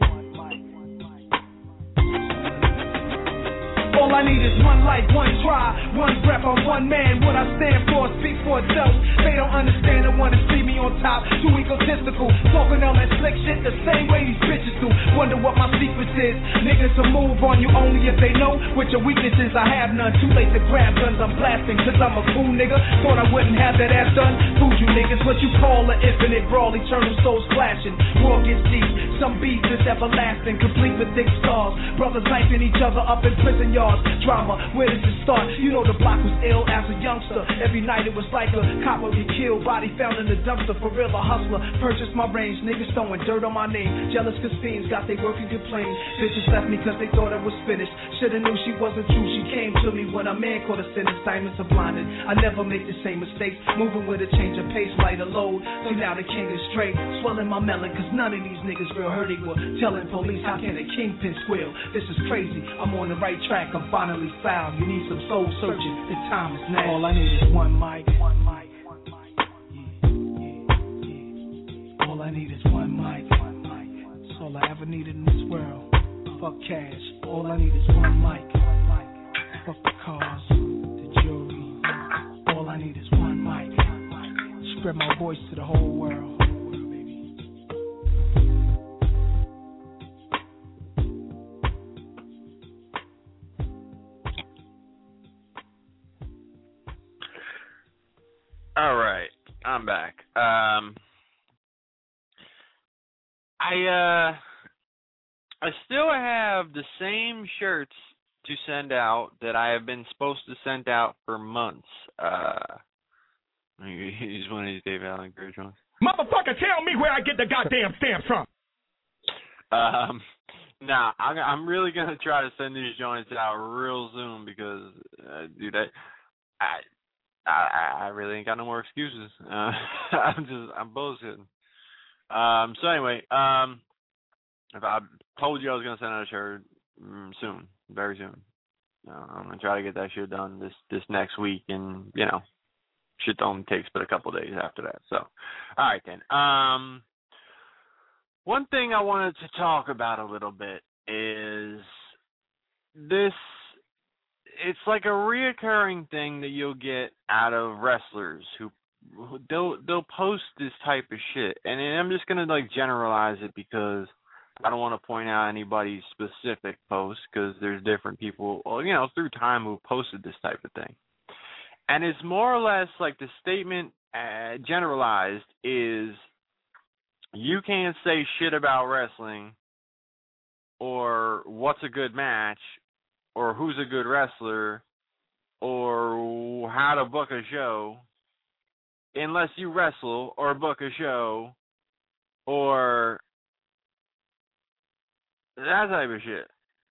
All I need is one life, one try, one breath, I'm one man. What I stand for speaks for itself. They don't understand and want to see me on top. Too egotistical, talking on that slick shit the same way these bitches do. Wonder what my secret is. Niggas will move on you only if they know what your weaknesses. I have none. Too late to grab guns, I'm blasting cause I'm a cool nigga. Thought I wouldn't have that ass done. Food you niggas, what you call an infinite brawl. Eternal souls clashing, war gets deep. Some beef is everlasting, complete with thick scars. Brothers knifing each other up in prison yards. Drama, where does it start? You know the block was ill as a youngster. Every night it was like a cop would get killed, body found in the dumpster. For real, a hustler, purchased my range. Niggas throwing dirt on my name. Jealous cause fiends got they work and complain. Bitches left me cause they thought it was finished. Shoulda knew she wasn't true. She came to me when a man caught a sentence. Diamonds are blinded. I never make the same mistakes. Moving with a change of pace, lighter load. So now the king is straight. Swelling my melon cause none of these niggas real hurt. They were telling police how can a kingpin squeal. This is crazy. I'm on the right track. I'm finally found. You need some soul searching. The time is now. All I need is one mic, one mic, one mic. Yeah, yeah, yeah. All I need is one mic, one mic. That's all I ever needed in this world. Fuck cash. All I need is one mic, one mic. Fuck the cars, the jewelry. All I need is one mic, one mic. Spread my voice to the whole world. All right, I'm back. Um, I uh, I still have the same shirts to send out that I have been supposed to send out for months. Uh, he's one of these Dave Allen Greer joints. Motherfucker, tell me where I get the goddamn stamps from. Um, nah, I'm, I'm really gonna try to send these joints out real soon because, uh, dude, I. I I, I really ain't got no more excuses. Uh, I'm just, I'm bullshitting. Um, so anyway, um, if I told you I was gonna send out a shirt mm, soon, very soon. Uh, I'm gonna try to get that shit done this this next week, and you know, shit only takes but a couple days after that. So, all right then. Um, one thing I wanted to talk about a little bit is this. It's like a reoccurring thing that you'll get out of wrestlers who they'll they'll post this type of shit, and I'm just gonna like generalize it because I don't want to point out anybody's specific post because there's different people, you know, through time who posted this type of thing, and it's more or less like the statement uh, generalized is you can't say shit about wrestling or what's a good match or who's a good wrestler or how to book a show unless you wrestle or book a show or that type of shit.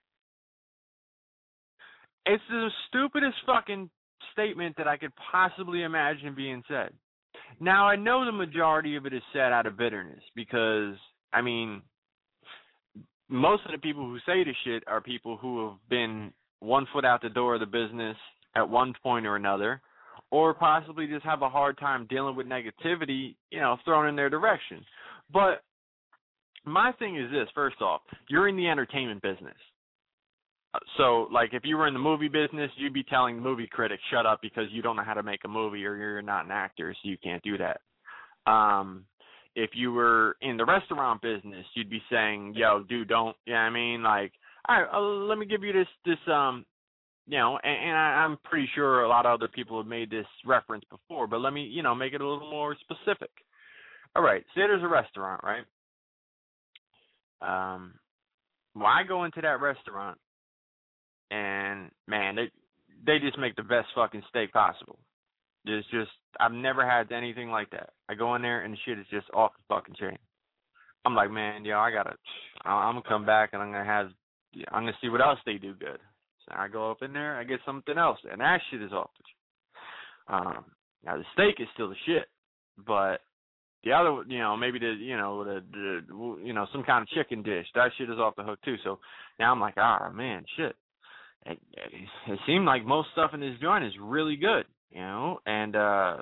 It's the stupidest fucking statement that I could possibly imagine being said. Now, I know the majority of it is said out of bitterness because, I mean, most of the people who say this shit are people who have been one foot out the door of the business at one point or another, or possibly just have a hard time dealing with negativity, you know, thrown in their direction. But my thing is this, first off, you're in the entertainment business. So, like, if you were in the movie business, you'd be telling movie critics, shut up because you don't know how to make a movie or you're not an actor, so you can't do that. Um... If you were in the restaurant business, you'd be saying, yo, dude, don't, you know what I mean? Like, all right, uh, let me give you this, this um, you know, and, and I, I'm pretty sure a lot of other people have made this reference before, but let me, you know, make it a little more specific. All right, say there's a restaurant, right? Um, well, I go into that restaurant, and, man, they, they just make the best fucking steak possible. It's just, I've never had anything like that. I go in there and the shit is just off the fucking chain. I'm like, man, yo, I gotta, I'm gonna come back and I'm gonna have, I'm gonna see what else they do good. So I go up in there, I get something else, and that shit is off the chain. Um, now the steak is still the shit, but the other, you know, maybe the, you know, the, the, you know, some kind of chicken dish, that shit is off the hook too. So now I'm like, ah, man, shit. It, it, it seemed like most stuff in this joint is really good. You know, and, uh,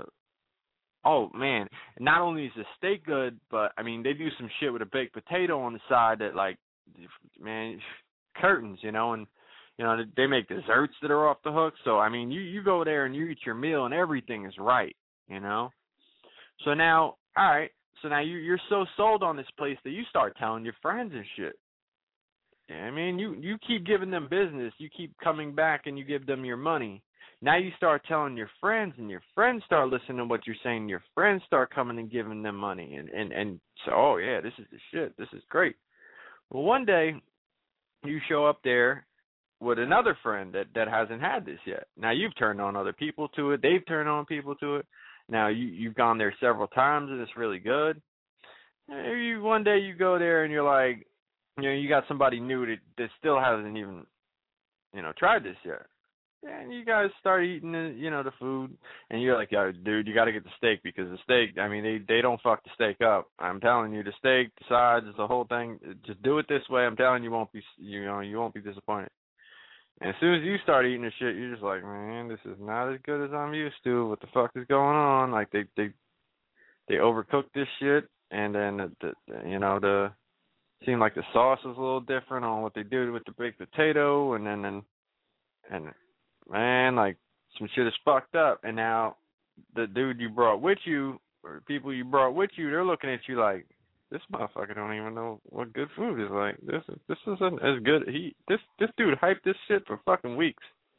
oh, man, not only is the steak good, but, I mean, they do some shit with a baked potato on the side that, like, man, curtains, you know, and, you know, they make desserts that are off the hook. So, I mean, you, you go there and you eat your meal and everything is right, you know. So now, all right, so now you, you're so sold on this place that you start telling your friends and shit. Yeah, I mean, you, you keep giving them business. You keep coming back and you give them your money. Now you start telling your friends, and your friends start listening to what you're saying. Your friends start coming and giving them money. And, and, and so, oh, yeah, this is the shit. This is great. Well, one day you show up there with another friend that, that hasn't had this yet. Now you've turned on other people to it. They've turned on people to it. Now you, you've gone there several times, and it's really good. And you, one day you go there, and you're like, you know, you got somebody new that, that still hasn't even, you know, tried this yet. And you guys start eating, the, you know, the food, and you're like, yo, dude, you got to get the steak because the steak, I mean, they, they don't fuck the steak up. I'm telling you, the steak, the sides, the whole thing, just do it this way. I'm telling you, you won't be, you know, you won't be disappointed. And as soon as you start eating the shit, you're just like, man, this is not as good as I'm used to. What the fuck is going on? Like they, they, they overcook this shit, and then the, the you know, the seemed like the sauce was a little different on what they do with the baked potato, and then and and. Man, like, some shit is fucked up. And now the dude you brought with you, or people you brought with you, they're looking at you like, this motherfucker don't even know what good food is like. This is this isn't as good. He this this dude hyped this shit for fucking weeks.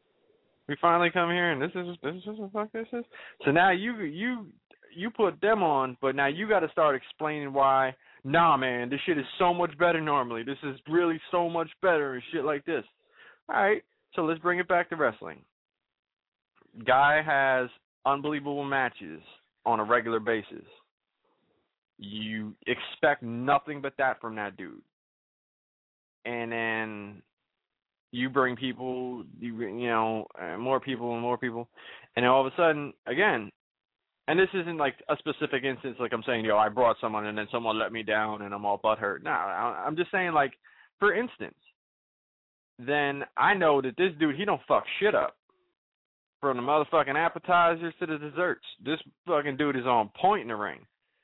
We finally come here and this is this is what the fuck this is. So now you you you put them on, but now you got to start explaining why. Nah, man, this shit is so much better normally. This is really so much better and shit like this. All right. So let's bring it back to wrestling. Guy has unbelievable matches on a regular basis. You expect nothing but that from that dude. And then you bring people, you you know, more people and more people. And then all of a sudden, again, and this isn't like a specific instance like I'm saying, yo, I brought someone and then someone let me down and I'm all butthurt. No, I'm just saying, like, for instance, then I know that this dude, he don't fuck shit up. from the motherfucking appetizers to the desserts. This fucking dude is on point in the ring.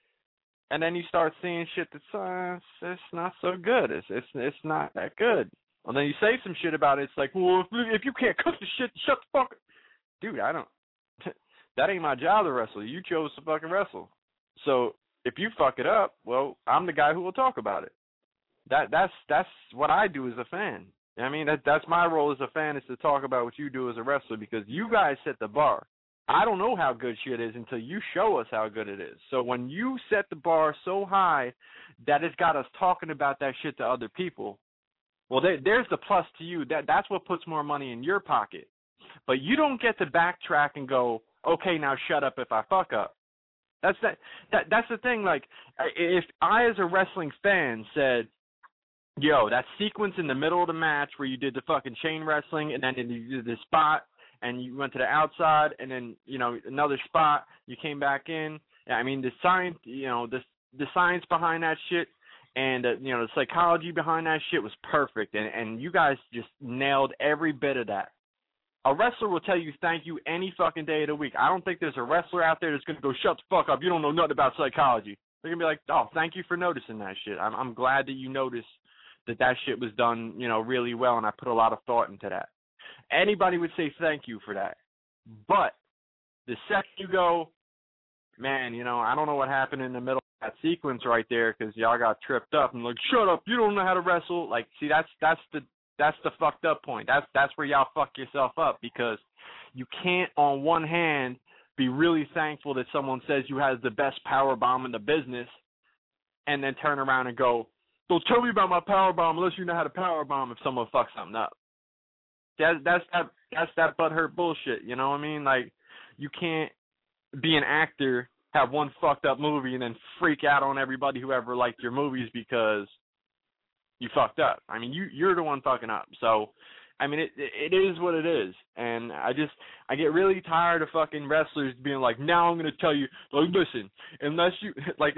And then you start seeing shit that's uh, it's not so good. It's it's it's not that good. And then you say some shit about it. It's like, well, if, if you can't cook the shit, shut the fuck up. Dude, I don't. That ain't my job to wrestle. You chose to fucking wrestle. So if you fuck it up, well, I'm the guy who will talk about it. That that's that's what I do as a fan. I mean, that that's my role as a fan, is to talk about what you do as a wrestler, because you guys set the bar. I don't know how good shit is until you show us how good it is. So when you set the bar so high that it's got us talking about that shit to other people, well, there, there's the plus to you. That that's what puts more money in your pocket. But you don't get to backtrack and go, okay, now shut up if I fuck up. That's that. That that's the thing. Like, if I as a wrestling fan said, yo, that sequence in the middle of the match where you did the fucking chain wrestling and then you did the spot and you went to the outside and then, you know, another spot, you came back in. I mean, the science, you know, the the science behind that shit and, uh, you know, the psychology behind that shit was perfect. And, and you guys just nailed every bit of that. A wrestler will tell you thank you any fucking day of the week. I don't think there's a wrestler out there that's going to go, shut the fuck up, you don't know nothing about psychology. They're going to be like, oh, thank you for noticing that shit. I'm, I'm glad that you noticed that that shit was done, you know, really well, and I put a lot of thought into that. Anybody would say thank you for that. But the second you go, man, you know, I don't know what happened in the middle of that sequence right there because y'all got tripped up and like, shut up, you don't know how to wrestle. Like, see, that's that's the that's the fucked up point. That's that's where y'all fuck yourself up, because you can't, on one hand, be really thankful that someone says you have the best power bomb in the business, and then turn around and go, don't tell me about my power bomb unless you know how to power bomb if someone fucks something up. That, that's that that's that butthurt bullshit, you know what I mean? Like, you can't be an actor, have one fucked up movie, and then freak out on everybody who ever liked your movies because you fucked up. I mean, you, you're the one fucking up. So, I mean, it it is what it is. And I just, I get really tired of fucking wrestlers being like, now I'm going to tell you, like, listen, unless you, like,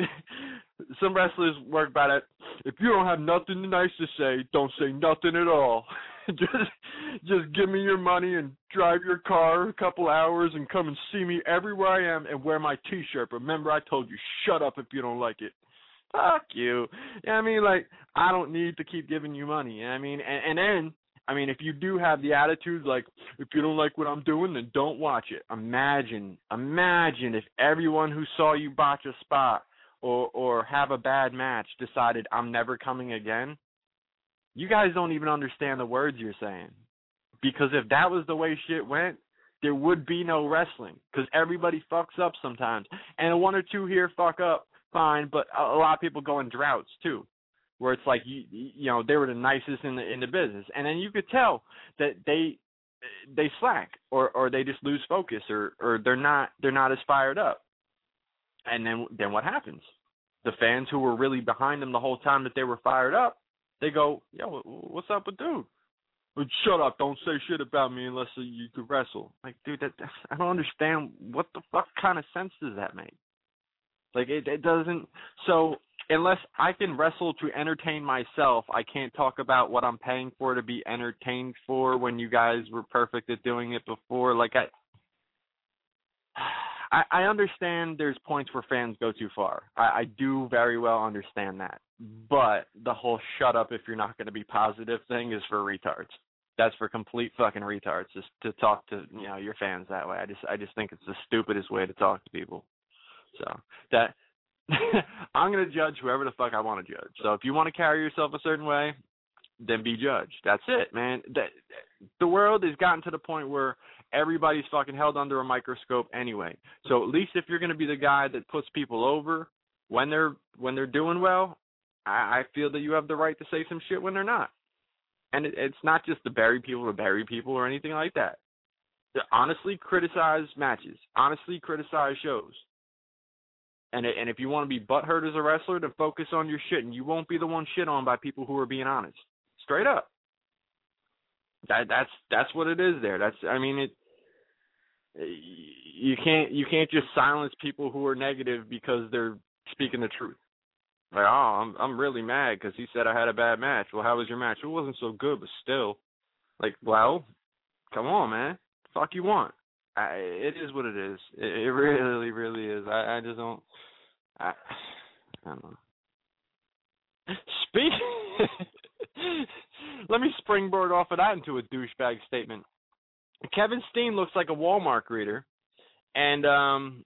some wrestlers work by that, if you don't have nothing nice to say, don't say nothing at all. just just give me your money and drive your car a couple hours and come and see me everywhere I am and wear my T-shirt. Remember, I told you, shut up if you don't like it. Fuck you. I mean, like, I don't need to keep giving you money. I mean, and, and then, I mean, if you do have the attitude, like, if you don't like what I'm doing, then don't watch it. Imagine, imagine if everyone who saw you botch a spot or or have a bad match decided, I'm never coming again. You guys don't even understand the words you're saying. Because if that was the way shit went, there would be no wrestling. Because everybody fucks up sometimes. And one or two here fuck up, fine, but a lot of people go in droughts too, where it's like, you you know, they were the nicest in the in the business. And then you could tell that they they slack or, or they just lose focus or, or they're not they're not as fired up. And then then what happens? The fans who were really behind them the whole time that they were fired up, they go, yo, what's up with dude? Well, shut up, don't say shit about me unless you could wrestle. Like, dude, that, that I don't understand. What the fuck kind of sense does that make? Like, it, it doesn't. So unless I can wrestle to entertain myself, I can't talk about what I'm paying for to be entertained for when you guys were perfect at doing it before. Like, I I, I understand there's points where fans go too far. I, I do very well understand that. But the whole shut up if you're not going to be positive thing is for retards. That's for complete fucking retards, just to talk to, you know, your fans that way. I just I just think it's the stupidest way to talk to people. So that I'm going to judge whoever the fuck I want to judge. So if you want to carry yourself a certain way, then be judged. That's it, man. That, the world has gotten to the point where everybody's fucking held under a microscope anyway. So at least if you're going to be the guy that puts people over when they're when they're doing well, I, I feel that you have the right to say some shit when they're not. And it, it's not just to bury people to bury people or anything like that. To honestly criticize matches. Honestly criticize shows. And and if you want to be butthurt as a wrestler, then focus on your shit, and you won't be the one shit on by people who are being honest. Straight up. That that's that's what it is there. That's I mean it. You can't you can't just silence people who are negative because they're speaking the truth. Like, oh, I'm I'm really mad because he said I had a bad match. Well, how was your match? It wasn't so good, but still. Like, well, come on, man. The fuck you want? I, it is what it is. It, it really, really is. I, I just don't. I, I don't know. Speak. Let me springboard off of that into a douchebag statement. Kevin Steen looks like a Walmart greeter, and um,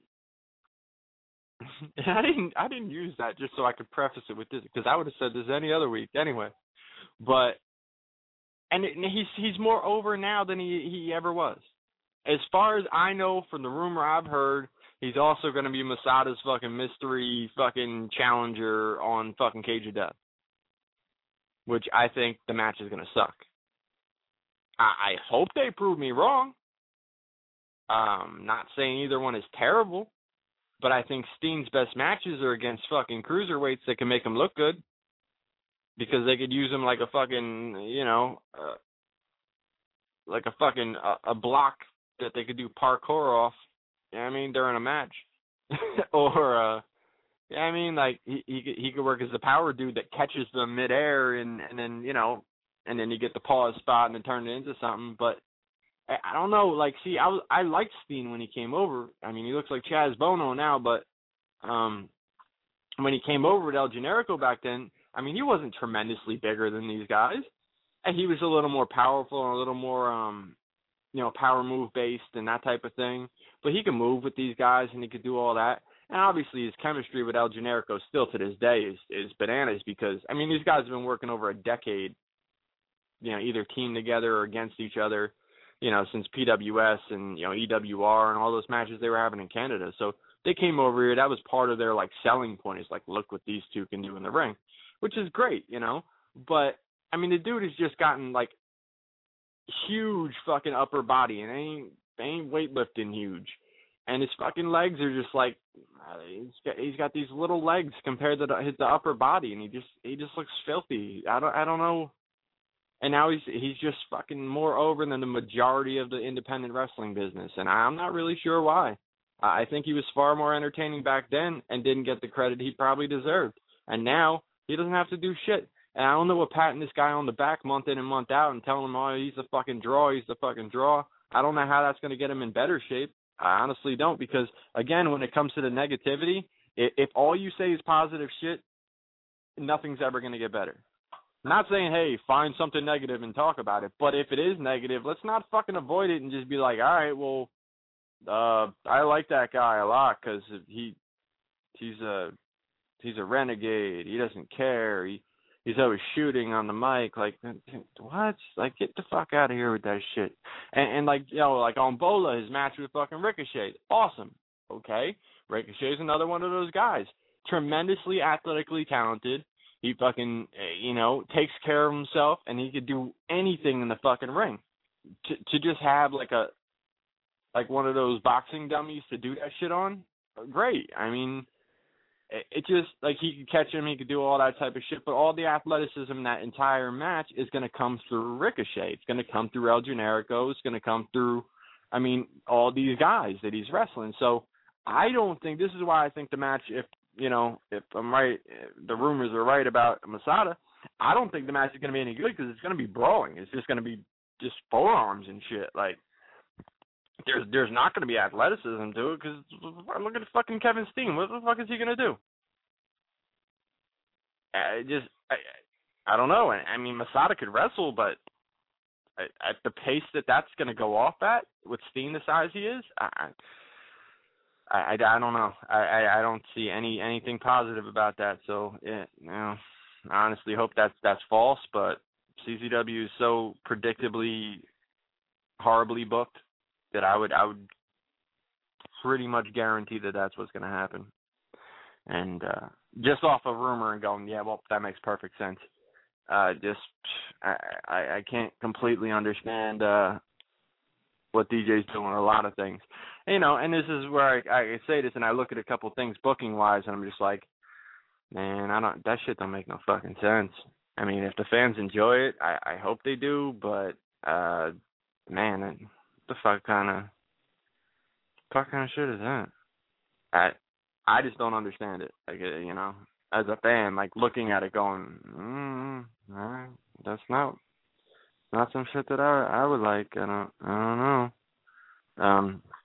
I didn't. I didn't use that just so I could preface it with this, because I would have said this any other week anyway. But and it, he's he's more over now than he he ever was. As far as I know from the rumor I've heard, he's also going to be Masada's fucking mystery fucking challenger on fucking Cage of Death, which I think the match is going to suck. I, I hope they prove me wrong. Um, not saying either one is terrible, but I think Steen's best matches are against fucking cruiserweights that can make him look good, because they could use him like a fucking, you know, uh, like a fucking uh, a block that they could do parkour off. You know what I mean, during a match, or uh, yeah, I mean, like he he could, he could work as the power dude that catches them midair, and and then you know, and then you get the pause spot and then turn it into something. But I, I don't know, like, see, I was I liked Steen when he came over. I mean, he looks like Chaz Bono now, but um, when he came over with El Generico back then, I mean, he wasn't tremendously bigger than these guys, and he was a little more powerful and a little more um. you know, power move based and that type of thing. But he can move with these guys and he could do all that. And obviously his chemistry with El Generico still to this day is, is bananas, because, I mean, these guys have been working over a decade, you know, either team together or against each other, you know, since P W S and, you know, E W R and all those matches they were having in Canada. So they came over here. That was part of their, like, selling point, is like, look what these two can do in the ring, which is great, you know. But, I mean, the dude has just gotten, like, huge fucking upper body, and ain't ain't weightlifting huge, and his fucking legs are just like uh, he's got he's got these little legs compared to the, his the upper body, and he just he just looks filthy. I don't I don't know, and now he's he's just fucking more over than the majority of the independent wrestling business, and I'm not really sure why. I think he was far more entertaining back then and didn't get the credit he probably deserved, and now he doesn't have to do shit. And I don't know what patting this guy on the back month in and month out and telling him, oh, he's the fucking draw, he's the fucking draw. I don't know how that's going to get him in better shape. I honestly don't, because, again, when it comes to the negativity, if, if all you say is positive shit, nothing's ever going to get better. I'm not saying, hey, find something negative and talk about it, but if it is negative, let's not fucking avoid it and just be like, all right, well, uh, I like that guy a lot because he he's a he's a renegade. He doesn't care. He He's always shooting on the mic. Like, what? Like, get the fuck out of here with that shit. And, and like, you know, like on Bola, his match with fucking Ricochet. Awesome. Okay. Ricochet's another one of those guys. Tremendously athletically talented. He fucking, you know, takes care of himself, and he could do anything in the fucking ring. To, to just have, like, a, like one of those boxing dummies to do that shit on, great. I mean, it just, like, he could catch him, he could do all that type of shit, but all the athleticism in that entire match is going to come through Ricochet. It's going to come through El Generico. It's going to come through, I mean, all these guys that he's wrestling. So I don't think, this is why I think the match, if, you know, if I'm right, if the rumors are right about Masada, I don't think the match is going to be any good, because it's going to be brawling. It's just going to be just forearms and shit. Like, There's there's not going to be athleticism to it, because look at fucking Kevin Steen. What the fuck is he going to do? I just, I, I don't know. I mean, Masada could wrestle, but at the pace that that's going to go off at, with Steen the size he is, I I, I, I don't know. I, I, I don't see any anything positive about that. So, yeah, you know, I honestly hope that's, that's false, but C Z W is so predictably horribly booked that I would I would pretty much guarantee that that's what's going to happen. And uh, just off a rumor and going, yeah, well, that makes perfect sense. Uh, just I, I I can't completely understand uh, what D J's doing a lot of things, you know. And this is where I, I say this, and I look at a couple things booking wise, and I'm just like, man, I don't that shit don't make no fucking sense. I mean, if the fans enjoy it, I, I hope they do, but uh, man. It, the fuck kind of, fuck kind of shit is that? I, I just don't understand it. Like, you know, as a fan, like looking at it, going, mm, all right, that's not, not some shit that I, I would like. I don't, I don't know. Um,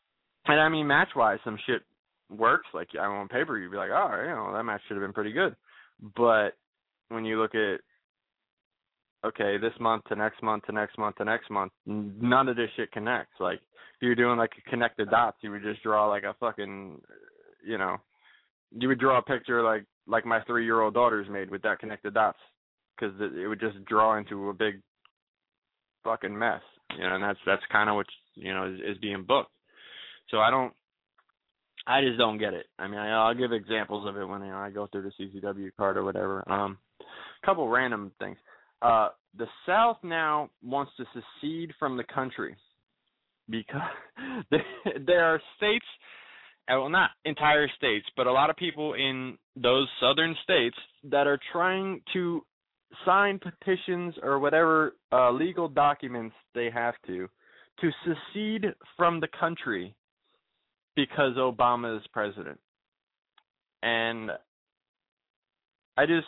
And I mean, match-wise, some shit works. Like, on paper, you'd be like, oh, you know, that match should have been pretty good. But when you look at, okay, this month to next month to next month to next month, none of this shit connects. Like, if you're doing, like, a connect the dots, you would just draw, like, a fucking, you know, you would draw a picture like, like my three-year-old daughter's made with that connect the dots, because it, it would just draw into a big fucking mess, you know, and that's that's kind of what, you know, is, is being booked. So I don't, I just don't get it. I mean, I, I'll give examples of it when, you know, I go through the C C W card or whatever. Um, a couple random things. Uh, the South now wants to secede from the country because there are states, well, not entire states, but a lot of people in those southern states that are trying to sign petitions or whatever uh, legal documents they have to, to secede from the country because Obama is president. And I just,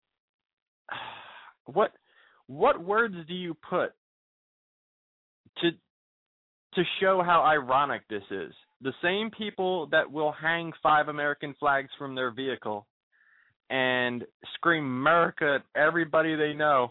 what what words do you put to to show how ironic this is? The same people that will hang five American flags from their vehicle and scream America at everybody they know,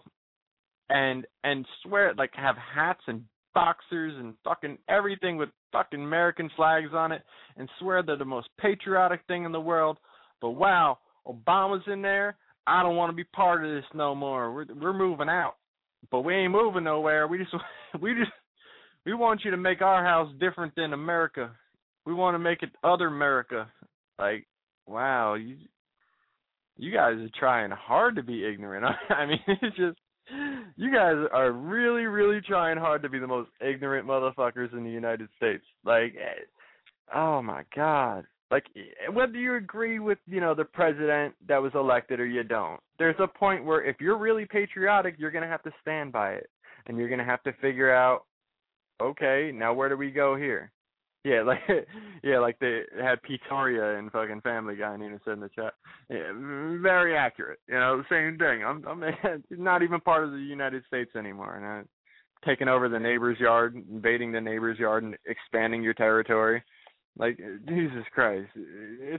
and and swear, like, have hats and boxers and fucking everything with fucking American flags on it, and swear they're the most patriotic thing in the world. But wow, Obama's in there. I don't want to be part of this no more. We're we're moving out, but we ain't moving nowhere. We just we just we want you to make our house different than America. We want to make it other America. Like, wow, you you guys are trying hard to be ignorant. I mean, it's just, you guys are really, really trying hard to be the most ignorant motherfuckers in the United States. Like, oh my God. Like, whether you agree with, you know, the president that was elected or you don't, there's a point where if you're really patriotic, you're going to have to stand by it. And you're going to have to figure out, okay, now where do we go here? Yeah, like yeah, like they had Pretoria in fucking Family Guy, Nina said in the chat. Yeah, very accurate. You know, same thing. I'm, I'm not even part of the United States anymore. And I'm taking over the neighbor's yard, invading the neighbor's yard, and expanding your territory. Like, Jesus Christ, it's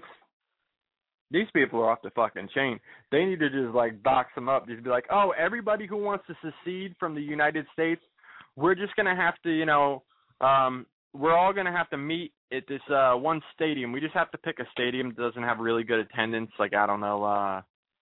these people are off the fucking chain. They need to just like box them up. Just be like, oh, everybody who wants to secede from the United States, we're just gonna have to, you know, um. we're all going to have to meet at this uh, one stadium. We just have to pick a stadium that doesn't have really good attendance. Like, I don't know. Uh,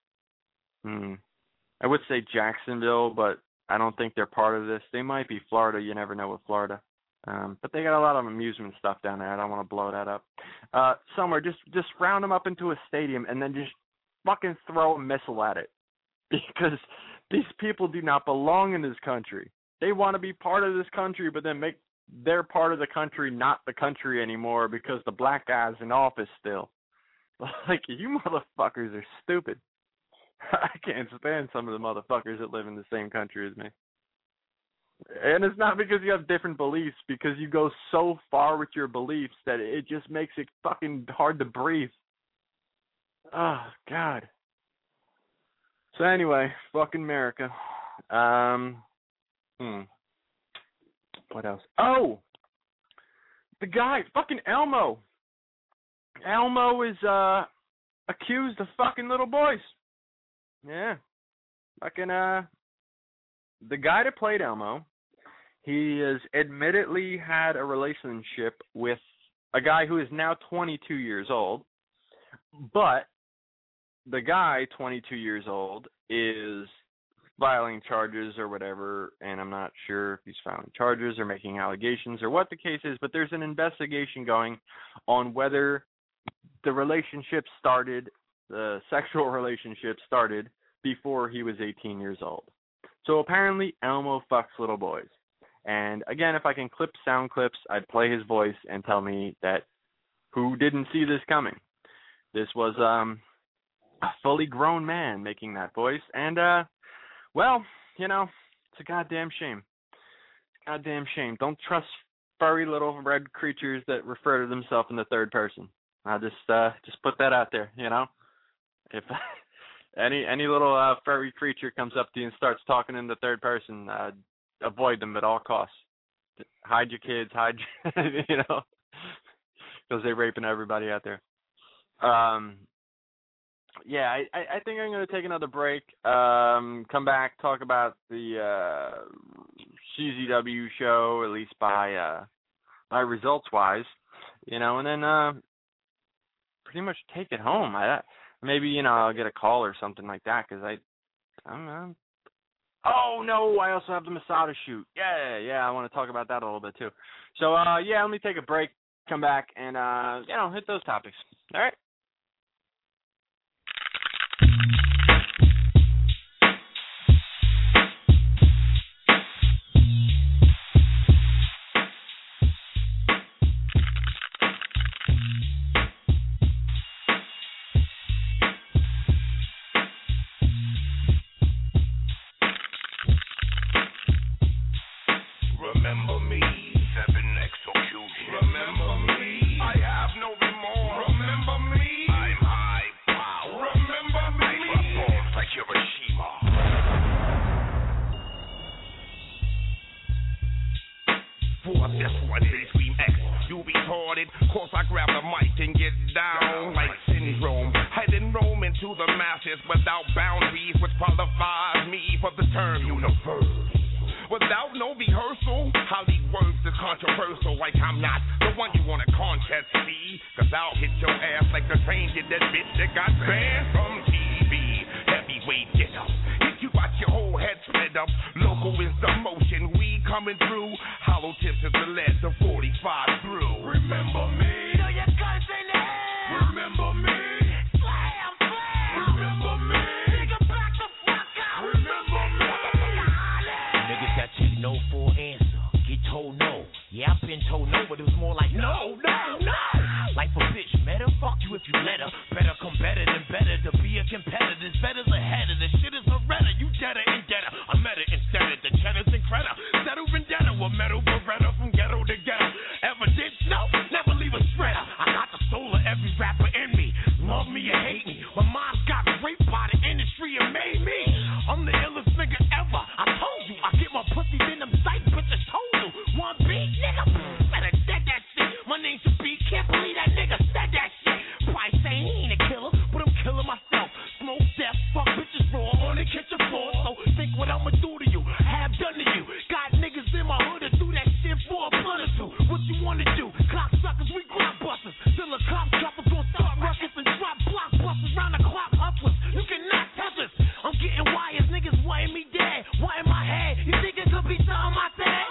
hmm, I would say Jacksonville, but I don't think they're part of this. They might be Florida. You never know with Florida. Um, but they got a lot of amusement stuff down there. I don't want to blow that up. Uh, somewhere, just, just round them up into a stadium and then just fucking throw a missile at it. Because these people do not belong in this country. They want to be part of this country, but then make they're part of the country, not the country anymore, because the black guy's in office still. Like, you motherfuckers are stupid. I can't stand some of the motherfuckers that live in the same country as me. And it's not because you have different beliefs, because you go so far with your beliefs that it just makes it fucking hard to breathe. Oh, God. So anyway, fucking America. Um, hmm. What else? Oh, the guy, fucking Elmo. Elmo is uh accused of fucking little boys. Yeah, fucking uh, the guy that played Elmo, he has admittedly had a relationship with a guy who is now twenty-two years old, but the guy, twenty-two years old, is filing charges or whatever, and I'm not sure if he's filing charges or making allegations or what the case is, but there's an investigation going on whether the relationship started, the sexual relationship started before he was eighteen years old. So apparently Elmo fucks little boys. And again, if I can clip sound clips, I'd play his voice and tell me that who didn't see this coming. This was um, a fully grown man making that voice, and uh, well, you know, it's a goddamn shame. Goddamn shame. Don't trust furry little red creatures that refer to themselves in the third person. I'll just uh, just put that out there, you know. If any any little uh, furry creature comes up to you and starts talking in the third person, uh, avoid them at all costs. Hide your kids, hide your, you know. because they're raping everybody out there. Um, yeah, I, I think I'm going to take another break, um, come back, talk about the uh, C Z W show, at least by uh, by results-wise, you know, and then uh, pretty much take it home. I, maybe, you know, I'll get a call or something like that, because I, I don't know. Oh, no, I also have the Masada shoot. Yeah, yeah, I want to talk about that a little bit, too. So, uh, yeah, let me take a break, come back, and, uh, you know, hit those topics. All right? Remember me, seven execution. Remember me, I have no remorse. Remember me, I'm high power. Remember me, I perform like Hiroshima. For this one, they scream X, you retarded. Course I grab the mic and get down like syndrome. Heading Rome into the masses without boundaries, which qualifies me for the term universe. Without no rehearsal, how these words is controversial, like I'm not the one you want to contest, see? Cause I'll hit your ass like the train did that bitch that got banned from T V. Heavyweight get up, hit you watch your whole head split up. Local is the motion, we coming through. Hollow tips is the lead, the forty-five through. Remember me, throw your guns in the air. Remember me, slam, slam. Remember me, nigga back the fuck out. Remember me. Niggas got you no for answer. Get told no. Yeah, I've been told no, but it was more like no, no, no. Like a bitch, better fuck you if you let her. Better come better than better to be a competitor. This better's ahead of the shit is a redder. You deader and deader. I'm meta instead of the cheddars and credit. Settle vendetta with metal beretta from ghetto to ghetto. Evidence? No, never leave a shredder. I got the soul of every rapper in me. Love me or hate me. My mom's got raped by the industry and made me. I'm the illest nigga ever. I told you, I get my pussy in them sights, bitches told you. One beat, nigga, better dead that shit. My name should be, can't believe that nigga said that shit. Probably say he ain't a killer, but I'm killing myself. Smoke death, fuck bitches raw on the kitchen floor. So think what I'ma do to you, have done to you. Got niggas in my hood to do that shit for a blunt or two. What you wanna do? Cocksuckers, we grab busters. Till the cop choppers gon' start rushes and drop blockbusters round the clock hustlers. You cannot touch us. I'm getting wires, niggas wanting me dead. What in my head? You think it could be something I said?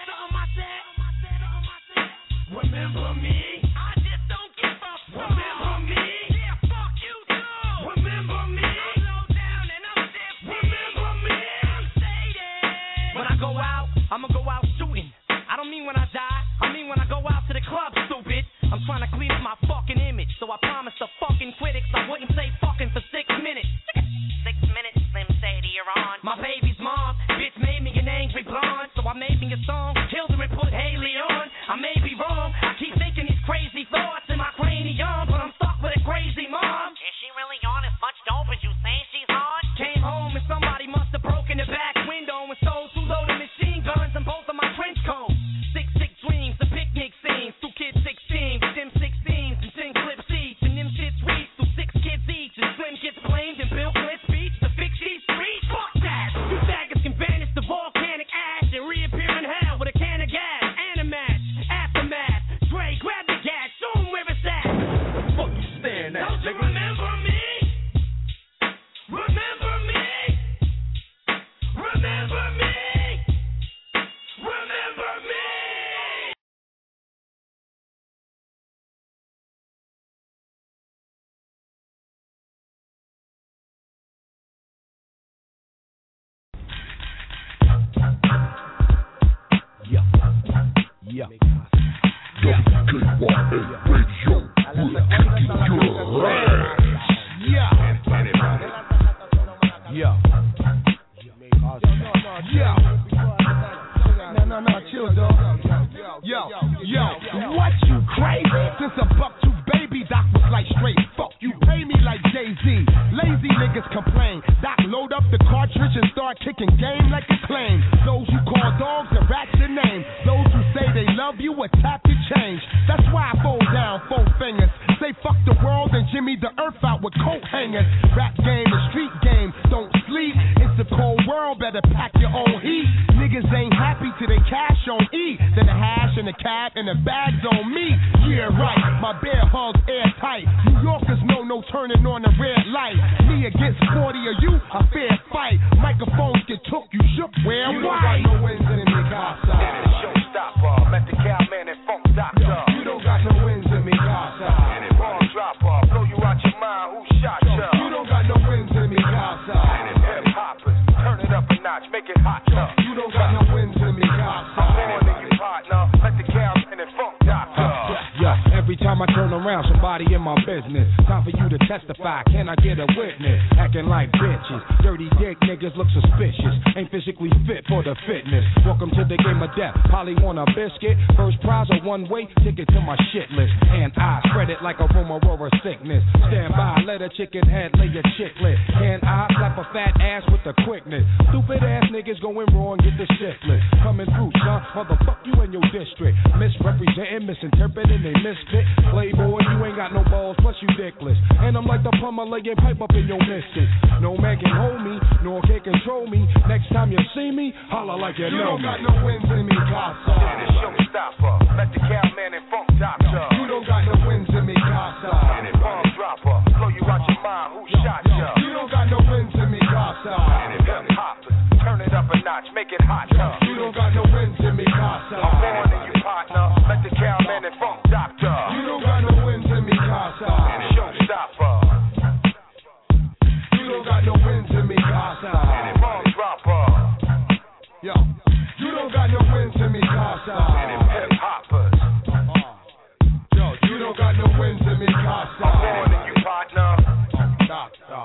Remember me? I just don't give a fuck. Remember me? Yeah, fuck you too. Remember me? I'm low down and I'm different. Remember me? I'm shaded. When I go out, I'ma go out shooting. I don't mean when I die, I mean when I go out to the club, stupid. I'm trying to clean up my fucking image, so I promise the fucking critics I wouldn't say fucking for six minutes. Six minutes, Slim Shady, you're on. My baby's mom, bitch made me an angry blonde, so I made me a song, killed her and put Haley on. I may be wrong, I keep thinking these crazy thoughts in my cranium, but I'm stuck with a crazy mom. Is she really on as much dope as you say she's on? Came home and somebody must have broken the back window and stole two loaded machine guns and both of my trench coats. Six, six dreams, the picnic scenes, two kids sixteen, with them sixteens and ten clip seats, and them shit sweets, through six kids each, and Slim gets blamed and Bill Clinton speech to fix these streets. Fuck that! You faggots can vanish the volcanic ash and reappear in hell with a can of gas and a match. Aftermath, Dre, grab the gas, show him where it's at. Fuck you staring at? Don't you remember me? Remember me? Remember me? Remember me? Yeah. Yeah. Yeah. Yeah. Yeah. No, no, no, chill, dog. Yo, yo, what you crazy? Since a buck two baby, Doc was like straight. Fuck you, pay me like Jay-Z. Lazy niggas complain. Doc load up the cartridge and start kicking game like a claim. Those who call dogs and rats your name. Those who say they love you attack your change. That's why I fold down four fingers. Say fuck the world and Jimmy the earth out with coat hangers. Rap game and street game, don't sleep. It's a cold world, better pack your own heat. Niggas ain't happy till they cash on E. Then the hash and the cab and the bags on me. Yeah, right, my bear hugs airtight. New Yorkers know no turning on the red light. Me against forty of you, a fair fight. Microphones get took, you shook, where you white. You don't got no wins in me, Casa. And it's showstopper, met the cowman and funk doctor. You don't got no wins in me, Casa. And it bomb dropper, blow you out your mind, who shot ya? You don't got no wins in me, Casa. And it hip hoppers, turn it up a notch, make it hot, ya. You don't got no wins in me, Casa. I'm on in you partner, met the cowman and funk doctor. Yeah, every time I turn around, somebody in my business. Time for you to testify, can I get a witness? Acting like bitches, dirty dick niggas look suspicious. Ain't physically fit for the fitness. Welcome to the game of death, probably want a biscuit. First prize a one-way ticket to my shit list. And I spread it like a rumor or a sickness. Stand by, let a chicken head lay a chicklet. And I slap a fat ass with the quickness. Stupid ass niggas going wrong, get the syphilis. Coming through, son, motherfuck you in your district. Misrepresenting, misinterpreting, they misfit. Playboy, you ain't got no balls, plus you dickless. And I'm like the plumber laying pipe up in your missus. No man can hold me, nor can control me. Next time you see me, holla like you, you know me. You don't me. got no wins in me, Casa. And it's showstopper, met the cowman and funk doctor. You don't got no wins in me, Casa. And it bomb dropper, blow you out your mind, who yo, shot ya? You don't got no wins in me, Casa. And it hip hoppers, turn it up a notch, make it hot, ya. You don't got no wins in me, Casa. I'm born in you partner, met the cowman and funk doctor. You don't got no wins in me, Casa. And it's showstopper. You don't got no wins in me, Casa. And it bomb dropper. Yo, you don't got no wins in me, Casa. And it hip hoppers. Yo, you don't got no wins in me, Casa. I'm born in you partner. Stop, stop.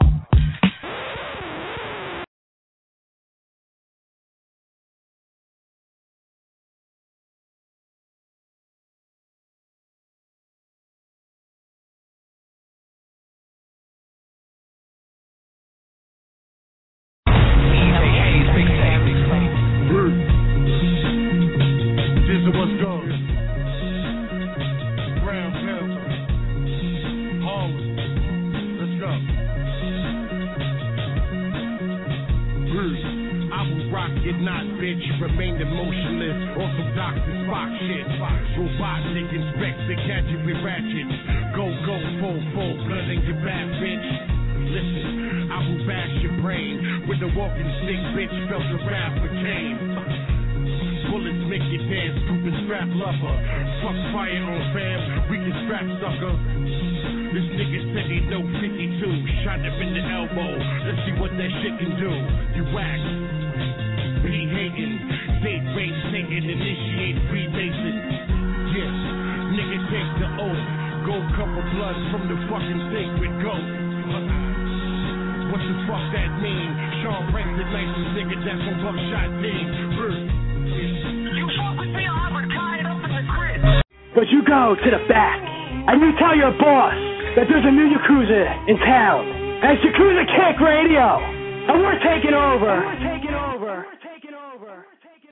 Not bitch, remain emotionless. On some Doctor Spock shit. Robotnik inspects the gadget with ratchets. Go, go, full, full, blood in your back, bitch. Listen, I will bash your brain with the walking stick, bitch. Felt the wrath of Cain. Bullets make you dance, scooping strap lover. Fuck fire on fam, we can strap sucker. This nigga said he know fifty-two. Shot him in the elbow. Let's see what that shit can do. You whack. P. Hagen, date rape, Satan, initiate Freemason. Yes, nigga take the oath. Gold cup of blood from the fucking sacred goat. What the fuck that mean? Sean Prince, the nicest nigga that's on Buckshot team. You fuck with me, I would tie it up in the crib. But you go to the back, and you tell your boss that there's a new Yakuza in town. And it's Yakuza Kick Radio. And we're taking over. And we're taking over. We're taking over.